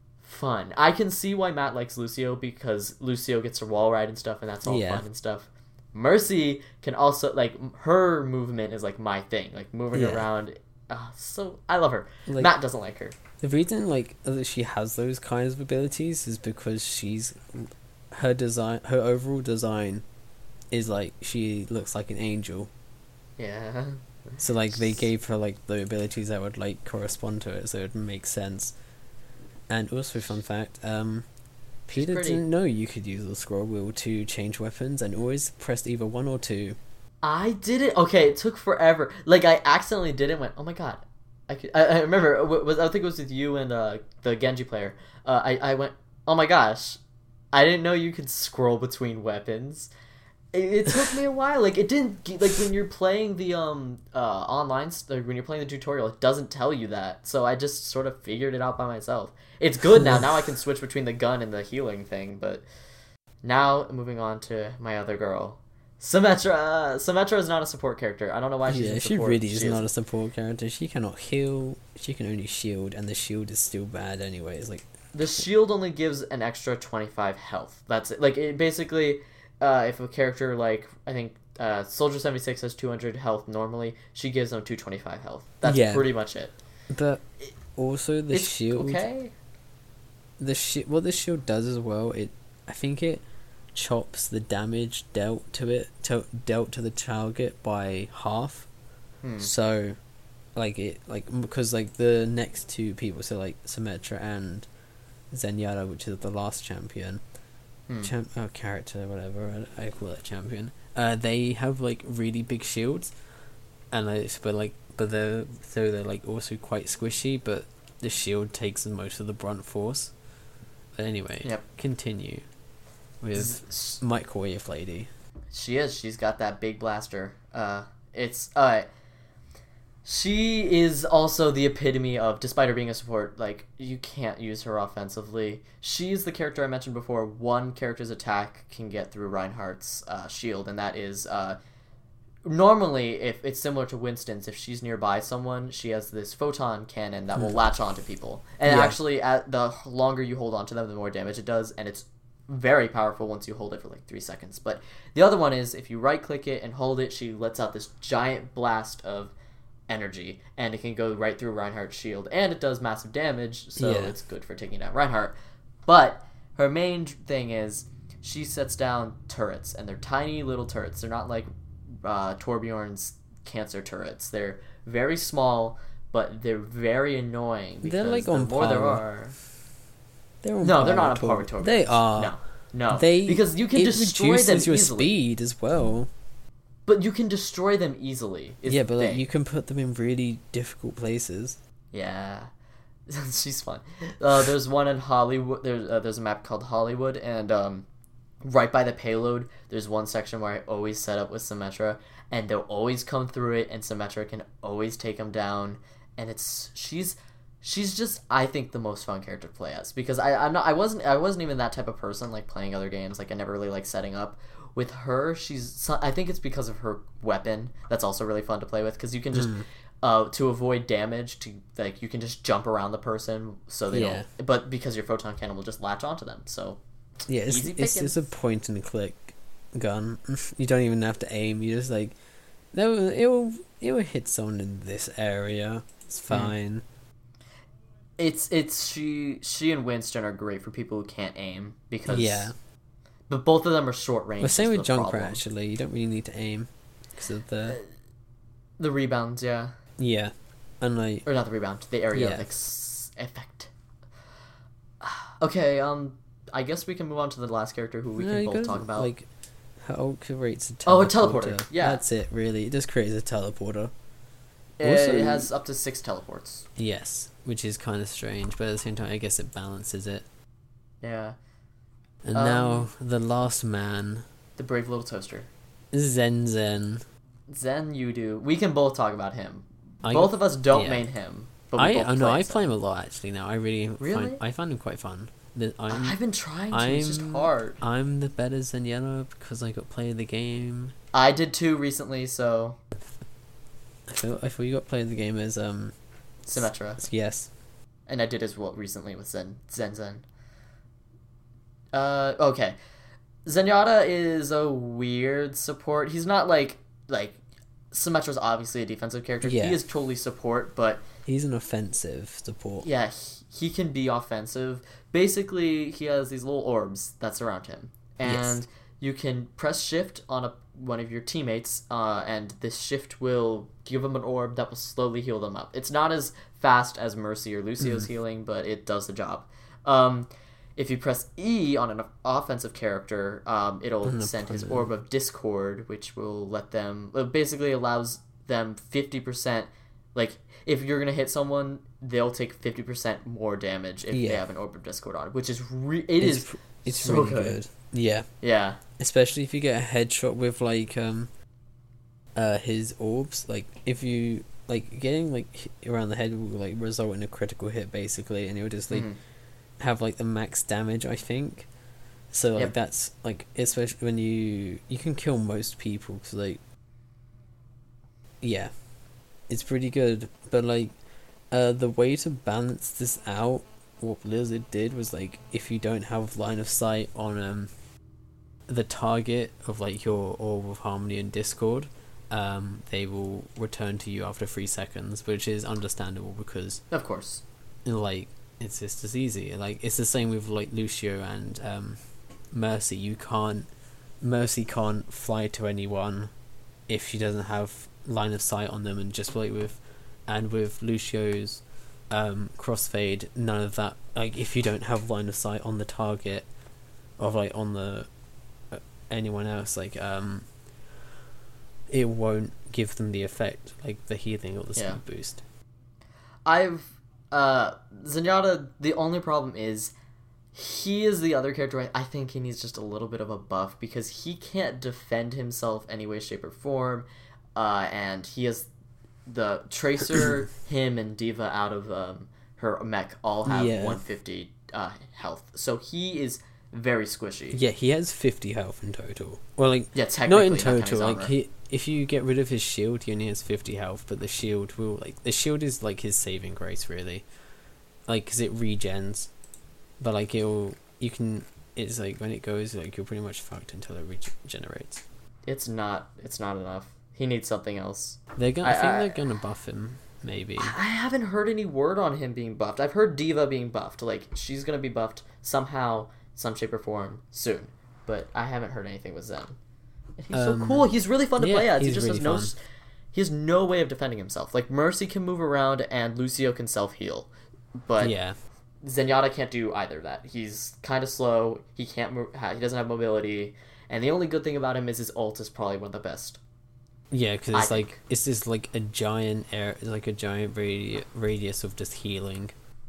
fun. I can see why Matt likes Lucio because Lucio gets to wall ride and stuff, and that's all yeah. fun and stuff. Mercy can also like her movement is like my thing, like moving yeah. around. Uh, so I love her. Like, Matt doesn't like her. The reason like that she has those kinds of abilities is because she's her design, her overall design, is like she looks like an angel. Yeah. So like they gave her like the abilities that would like correspond to it, so it would make sense. And also, fun fact, um, Peter didn't know you could use the scroll wheel to change weapons, and always pressed either one or two. I did it. Okay, it took forever. Like I accidentally did it. And went, oh my god. I, could, I, I remember. It was I think it was with you and uh, the Genji player. Uh, I I went, oh my gosh, I didn't know you could scroll between weapons. It, it took me a while. Like it didn't like when you're playing the um uh online st- when you're playing the tutorial, it doesn't tell you that. So I just sort of figured it out by myself. It's good now. Now I can switch between the gun and the healing thing. But now moving on to my other girl. Symmetra. Symmetra is not a support character. I don't know why she's yeah, in she support. really she is is not a support character. She cannot heal. She can only shield, and the shield is still bad anyways. Like the shield only gives an extra twenty-five health. That's it. Like it basically, uh, if a character like I think uh, Soldier seventy-six has two hundred health normally, she gives them two twenty-five health. That's yeah. pretty much it. But also the it's shield. Okay. The shi- what the shield does as well. It, I think it. chops the damage dealt to it to, dealt to the target by half. Hmm. So like it like because like the next two people, so like Symmetra and Zenyatta, which is the last champion hmm. champ oh, character whatever I, I call it champion, uh they have like really big shields, and like but like but they're so they're like also quite squishy, but the shield takes most of the brunt force. But anyway, yep. Continue with Microwave Lady. She is. She's got that big blaster. Uh, it's uh, she is also the epitome of, despite her being a support, like you can't use her offensively. She's the character I mentioned before. One character's attack can get through Reinhardt's uh, shield, and that is uh, normally if it's similar to Winston's. If she's nearby someone, she has this photon cannon that will latch onto people, and yeah. actually, at the longer you hold onto them, the more damage it does, and it's very powerful once you hold it for like three seconds. But the other one is if you right click it and hold it, she lets out this giant blast of energy, and it can go right through Reinhardt's shield, and it does massive damage, so yeah. it's good for taking down Reinhardt. But her main thing is she sets down turrets, and they're tiny little turrets. They're not like uh, Torbjorn's cancer turrets. They're very small, but they're very annoying because they're like the on more par. there are. They're no, they're not on par with Torbjorn. They are. No, no. They, because you can it destroy reduces them your easily. speed as well. But you can destroy them easily. Is yeah, the but like, thing. you can put them in really difficult places. Yeah, she's fun. Uh, there's one in Hollywood. There's uh, there's a map called Hollywood, and um, right by the payload, there's one section where I always set up with Symmetra, and they'll always come through it, and Symmetra can always take them down. And it's she's. She's just, I think, the most fun character to play as, because I I'm not I wasn't I wasn't even that type of person like playing other games. Like I never really like setting up. With her, she's I think it's because of her weapon that's also really fun to play with, because you can just mm. uh to avoid damage to like you can just jump around the person so they yeah. don't. But because your photon cannon will just latch onto them, so yeah, it's it's just a point and click gun. You don't even have to aim. You just like no, it will it will hit someone in this area. It's fine. Mm. It's it's she she and Winston are great for people who can't aim, because yeah, but both of them are short range. The same with Junkrat problem. Actually, you don't really need to aim because of the uh, the rebounds. Yeah, yeah, and like or not the rebound, the area yeah. ex- effect. Okay, um, I guess we can move on to the last character who we no, can both gotta, talk about. Like, how creates a teleporter. Oh, a teleporter. Yeah, that's it. Really, it just creates a teleporter. Also- it has up to six teleports. Yes, which is kind of strange, but at the same time, I guess it balances it. Yeah. And Um, now the last man, The brave little toaster. Zen Zen. Zen Yudu. We can both talk about him. I, both of us don't yeah. main him. But we I both oh no, play I Zen. play him a lot actually now. I really, Really? Find, I find him quite fun. The- I'm, I've been trying to. It's just I'm- hard. I'm the better Zenyatta because I got play the game. I did too recently, so I feel I feel you got play the game as um Symmetra. s- yes. And I did as well recently with Zen Zen Zen. Uh, okay. Zenyatta is a weird support. He's not like like Symmetra's obviously a defensive character. Yeah. He is totally support, but He's an offensive support. yeah, he, he can be offensive. Basically, he has these little orbs that surround him, and Yes. you can press shift on a one of your teammates, uh, and this shift will give them an orb that will slowly heal them up. It's not as fast as Mercy or Lucio's healing, but it does the job. Um, if you press E on an offensive character, um, it'll An send his opponent. orb of discord, which will let them. It basically allows them fifty percent. Like if you're gonna hit someone, they'll take fifty percent more damage if they Yeah. have an orb of discord on, which is re- it it's is pr- it's so really good. good. Yeah, Yeah. especially if you get a headshot with like um uh his orbs. Like if you like getting like hit around the head will like result in a critical hit basically, and it will just like Mhm. have like the max damage I think. So like Yep. that's like especially when you you can kill most people because like yeah, it's pretty good. But like uh the way to balance this out, what Blizzard did was like if you don't have line of sight on um the target of like your Orb of Harmony and Discord, um they will return to you after three seconds, which is understandable because Of course. like it's just as easy. Like it's the same with like Lucio and um Mercy. You can't Mercy can't fly to anyone if she doesn't have line of sight on them, and just like with and with Lucio's um crossfade, none of that. Like if you don't have line of sight on the target or like on the uh, anyone else, like um it won't give them the effect like the healing or the speed Yeah. boost. I've uh Zenyatta. The only problem is he is the other character. I, I think he needs just a little bit of a buff because he can't defend himself any way, shape, or form. Uh, and he has the Tracer, him, and Diva out of um her mech all have Yeah. one fifty uh health. So he is very squishy. Yeah, he has fifty health in total. Well, like Yeah, technically not in counting his total. Like armor. he, if you get rid of his shield, he only has fifty health. But the shield will like the shield is like his saving grace, really. Like, cause it regens, but like it'll you can. It's like when it goes, like you're pretty much fucked until it regenerates. It's not. It's not enough. He needs something else. They're gonna. I, I- think I- they're gonna buff him. Maybe. I haven't heard any word on him being buffed. I've heard Diva being buffed. Like, she's gonna be buffed somehow, some shape or form, soon. But I haven't heard anything with Zen. And he's Um, so cool. He's really fun to yeah, play as. He he's just really has no... fun. s- He has no way of defending himself. Like, Mercy can move around and Lucio can self-heal. But Yeah. Zenyatta can't do either of that. He's kind of slow. He can't move... He doesn't have mobility. And the only good thing about him is his ult is probably one of the best. Yeah, because I it's like think. it's just like a giant air, it's like a giant radi- radius of just healing.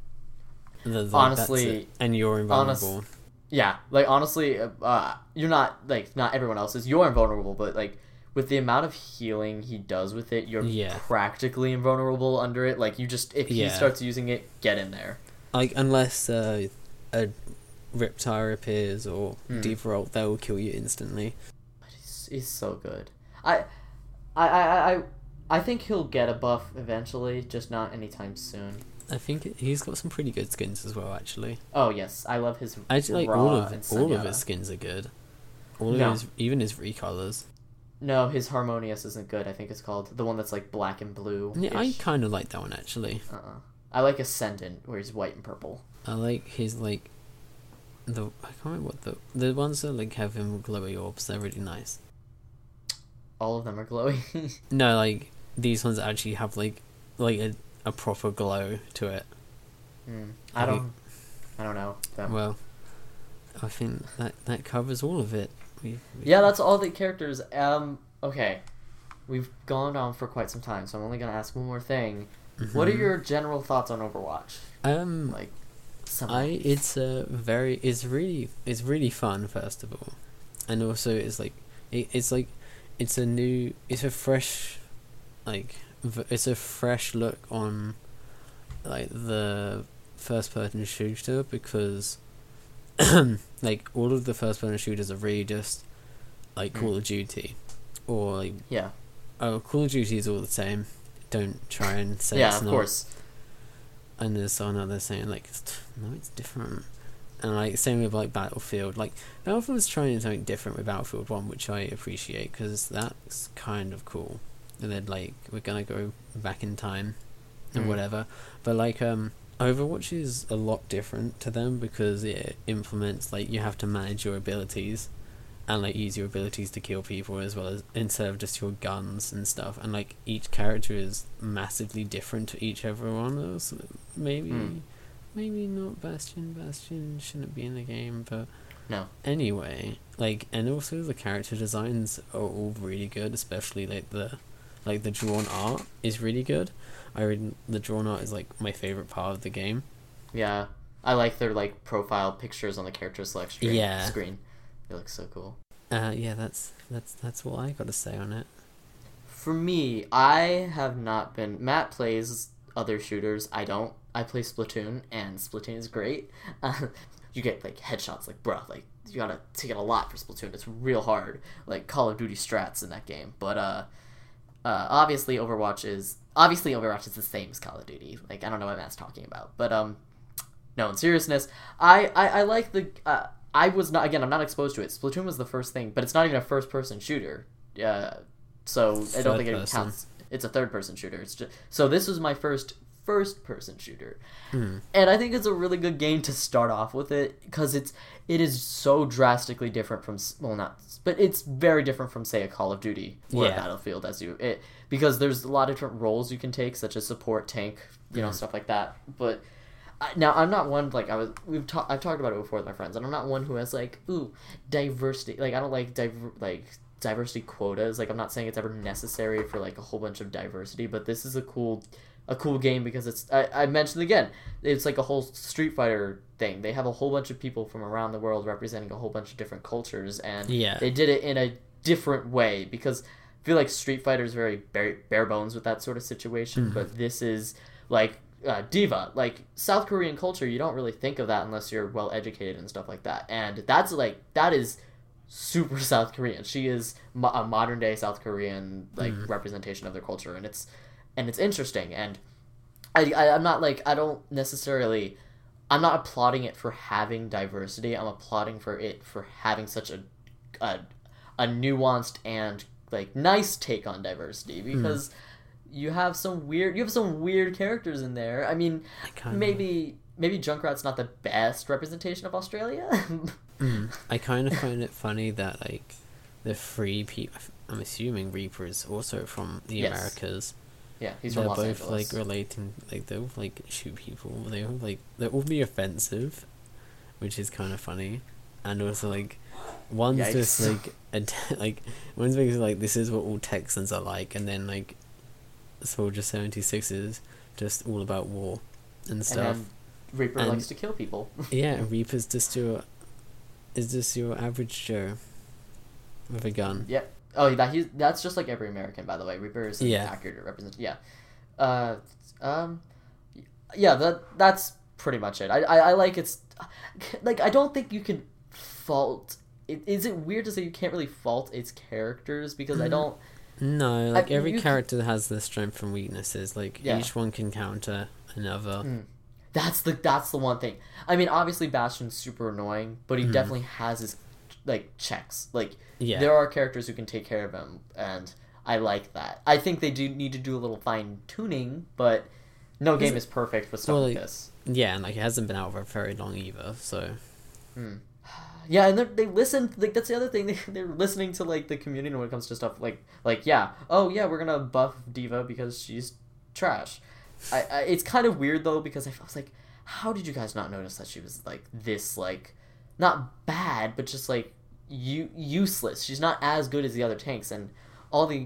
And then, like, that's Honestly- it. And you're invulnerable. Yeah, like honestly, uh, you're not like not everyone else is. You're invulnerable, but like with the amount of healing he does with it, you're Yeah. practically invulnerable under it. Like you just if Yeah. he starts using it, get in there. Like unless uh, a Riptire appears or Mm. Default, they will kill you instantly. But he's, he's so good. I, I, I, I, I think he'll get a buff eventually, just not anytime soon. I think he's got some pretty good skins as well. Actually, Oh yes, I love his. actually, like Ra all of and all of Zenyatta. his skins are good. All of No. his, even his recolors. No, his Harmonious isn't good. I think it's called the one that's like black and blue. Yeah, I kind of like that one actually. Uh-uh. I like Ascendant, where he's white and purple. I like his like the I can't remember what the the ones that like have him with glowy orbs. They're really nice. All of them are glowy. No, like these ones actually have like like a, a proper glow to it. Hmm. I don't. I don't know. Them. Well, I think that that covers all of it. We, we Yeah, that's all the characters. Um. Okay. we've gone on for quite some time, so I'm only gonna ask one more thing. Mm-hmm. What are your general thoughts on Overwatch? Um, like, I it's a very it's really it's really fun first of all, and also it's like it, it's like it's a new it's a fresh, like v- it's a fresh look on, like the first person shooter because, like all of the first person shooters are really just, like Call mm. of Duty, or like yeah, oh Call of Duty is all the same. Don't try and say yeah, it's of not. course. And there's someone out saying like, no, it's different. And like same with like Battlefield. Like Battlefield's trying something different with Battlefield One, which I appreciate because that's kind of cool. And then like we're gonna go back in time, and mm. whatever. But like um, Overwatch is a lot different to them because it implements like you have to manage your abilities, and like use your abilities to kill people as well as instead of just your guns and stuff. And like each character is massively different to each everyone else. Maybe mm. maybe not Bastion. Bastion shouldn't be in the game, but no. Anyway, like and also the character designs are all really good, especially like the like the drawn art is really good. I read the drawn art is like my favorite part of the game. Yeah. I like their like profile pictures on the character select screen. Yeah. screen. It looks so cool. Uh, yeah, that's that's that's what I got to say on it. For me, I have not been. Matt plays other shooters. I don't. I play Splatoon, and Splatoon is great. Uh, you get like headshots, like bruh, like you gotta take it a lot for Splatoon. It's real hard, like Call of Duty strats in that game. But uh, uh, obviously Overwatch is obviously Overwatch is the same as Call of Duty. Like I don't know what Matt's talking about, but um, no, in seriousness, I I, I like the. Uh, I was not, again, I'm not exposed to it. Splatoon was the first thing, but it's not even a first-person shooter. Uh, so third I don't think it person. counts. It's a third-person shooter. It's just, so this was my first first-person shooter. Mm. And I think it's a really good game to start off with it, because it's, it is so drastically different from, well, not, but it's very different from, say, a Call of Duty or yeah. a Battlefield, as you, it, because there's a lot of different roles you can take, such as support, tank, you know, mm. stuff like that. But now, I'm not one, like, I was, we've talked, I've talked about it before with my friends, and I'm not one who has, like, ooh, diversity, like, I don't like, diver- like, diversity quotas, like, I'm not saying it's ever necessary for, like, a whole bunch of diversity, but this is a cool, a cool game because it's, I, I mentioned again, it's like a whole Street Fighter thing. They have a whole bunch of people from around the world representing a whole bunch of different cultures, and yeah. they did it in a different way, because I feel like Street Fighter is very bare, bare bones with that sort of situation, mm. but this is, like, Uh, diva, like South Korean culture, you don't really think of that unless you're well educated and stuff like that, and that's like that is super South Korean. She is mo- a modern day South Korean like mm. representation of their culture, and it's and it's interesting. And I, I I'm not like I don't necessarily I'm not applauding it for having diversity. I'm applauding for it for having such a a, a nuanced and like nice take on diversity, because. Mm. You have some weird. You have some weird characters in there. I mean, I maybe maybe Junkrat's not the best representation of Australia. mm. I kind of find it funny that like the free people. I'm assuming Reaper is also from the yes. Americas. Yeah, he's they're from Los both Angeles. like relating. Like they'll like shoot people. They all like they all be offensive, which is kind of funny, and also like. One's Yikes. just like a, like one's basically like this is what all Texans are like, and then like. Soldier seventy-six is just all about war and stuff. And Reaper and, likes to kill people. Yeah, Reaper's just your is just your average Joe with a gun. Yeah. Oh, that he's that's just like every American, by the way. Reaper is an yeah. accurate representation. Yeah. Uh, um, yeah. That that's pretty much it. I I, I like it's like I don't think you can fault. It, is it weird to say you can't really fault its characters because mm-hmm. I don't. No, like I, every character can... has their strengths and weaknesses. Like yeah. each one can counter another. Mm. That's the that's the one thing. I mean, obviously Bastion's super annoying, but he mm. definitely has his like checks. Like yeah. there are characters who can take care of him, and I like that. I think they do need to do a little fine tuning, but no game is, is perfect with stuff well, like, like this. Yeah, and like it hasn't been out for very long either, so. Hmm. Yeah, and they listen. Like that's the other thing. They they're listening to like the community when it comes to stuff like like yeah. Oh yeah, we're gonna buff Diva because she's trash. I, I it's kind of weird though because I was like, how did you guys not notice that she was like this like, not bad but just like u- useless. She's not as good as the other tanks, and all the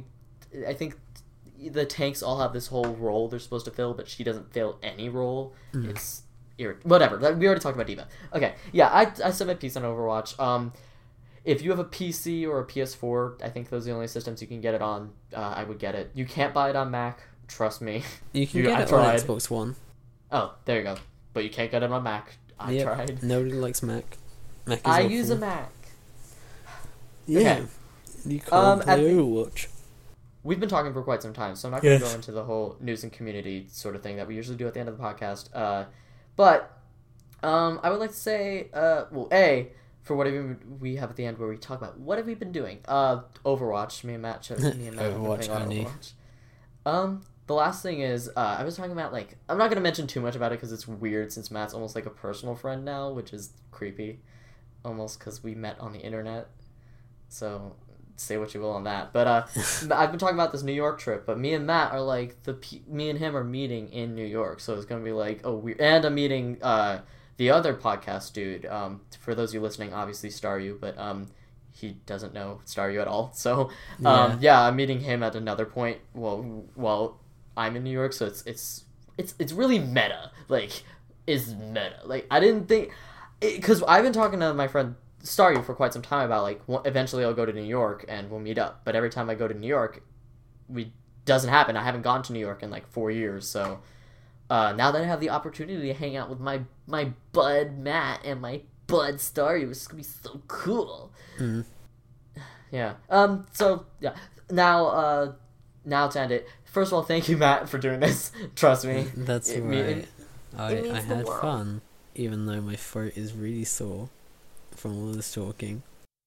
I think the tanks all have this whole role they're supposed to fill, but she doesn't fill any role. Mm. It's ir- whatever. We already talked about D.Va. Okay, yeah, I I said my piece on Overwatch. Um, if you have a P C or a P S four, I think those are the only systems you can get it on. Uh, I would get it. You can't buy it on Mac. Trust me. You can you, get I it tried. on Xbox One. Oh, there you go. But you can't get it on Mac. I yep. tried. Nobody likes Mac. Mac is I awful. use a Mac. Yeah. Okay. You can't um, play Overwatch. We've been talking for quite some time, so I'm not going to yes. go into the whole news and community sort of thing that we usually do at the end of the podcast. Uh, but um, I would like to say, uh, well, A, for what we have at the end where we talk about what have we been doing. Uh, Overwatch. Me and Matt. Me and Matt Overwatch. Overwatch. Um, the last thing is, uh, I was talking about, like, I'm not going to mention too much about it because it's weird since Matt's almost like a personal friend now, which is creepy. Almost because we met on the internet. So say what you will on that, but uh I've been talking about this New York trip, but me and Matt are like the me and him are meeting in New York, so it's gonna be like a weird. And I'm meeting uh the other podcast dude. Um, for those of you listening, obviously Staryu, but um he doesn't know Staryu at all. So um yeah. yeah, I'm meeting him at another point. Well, while I'm in New York, so it's it's it's it's really meta. Like, is meta. Like, I didn't think because I've been talking to my friend Staryu for quite some time about, like, eventually I'll go to New York and we'll meet up. But every time I go to New York, we doesn't happen. I haven't gone to New York in like four years. So uh, now that I have the opportunity to hang out with my my bud Matt and my bud Staryu, it's gonna be so cool. Mm-hmm. Yeah. Um. So yeah. Now. Uh. Now to end it. First of all, thank you, Matt, for doing this. Trust me. That's it, right. It, I it I had fun, even though my throat is really sore from all this talking.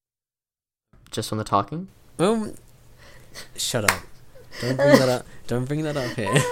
Just from the talking? Um, shut up. Don't bring that up. Don't bring that up here.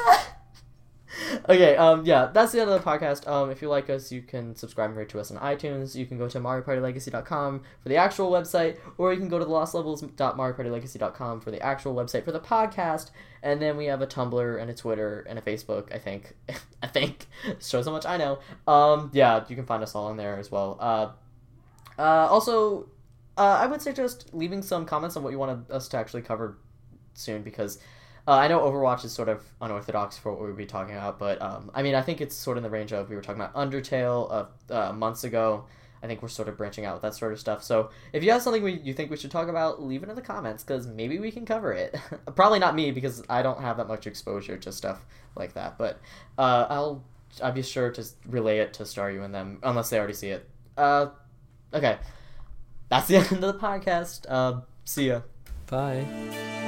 Okay, um, yeah, that's the end of the podcast. Um, if you like us, you can subscribe and rate to us on iTunes. You can go to mario party legacy dot com for the actual website, or you can go to the lost levels dot mario party legacy dot com for the actual website for the podcast. And then we have a Tumblr and a Twitter and a Facebook, I think. I think. Shows how much I know. Um, yeah, you can find us all on there as well. Uh, uh, also, uh, I would suggest leaving some comments on what you want us to actually cover soon, because Uh, I know Overwatch is sort of unorthodox for what we would be talking about, but um, I mean, I think it's sort of in the range of, we were talking about Undertale uh, uh, months ago. I think we're sort of branching out with that sort of stuff. So if you have something we, you think we should talk about, leave it in the comments, because maybe we can cover it. Probably not me, because I don't have that much exposure to stuff like that, but uh, I'll I'll be sure to relay it to Staryu and them, unless they already see it. Uh, okay, that's the end of the podcast. Uh, see ya. Bye.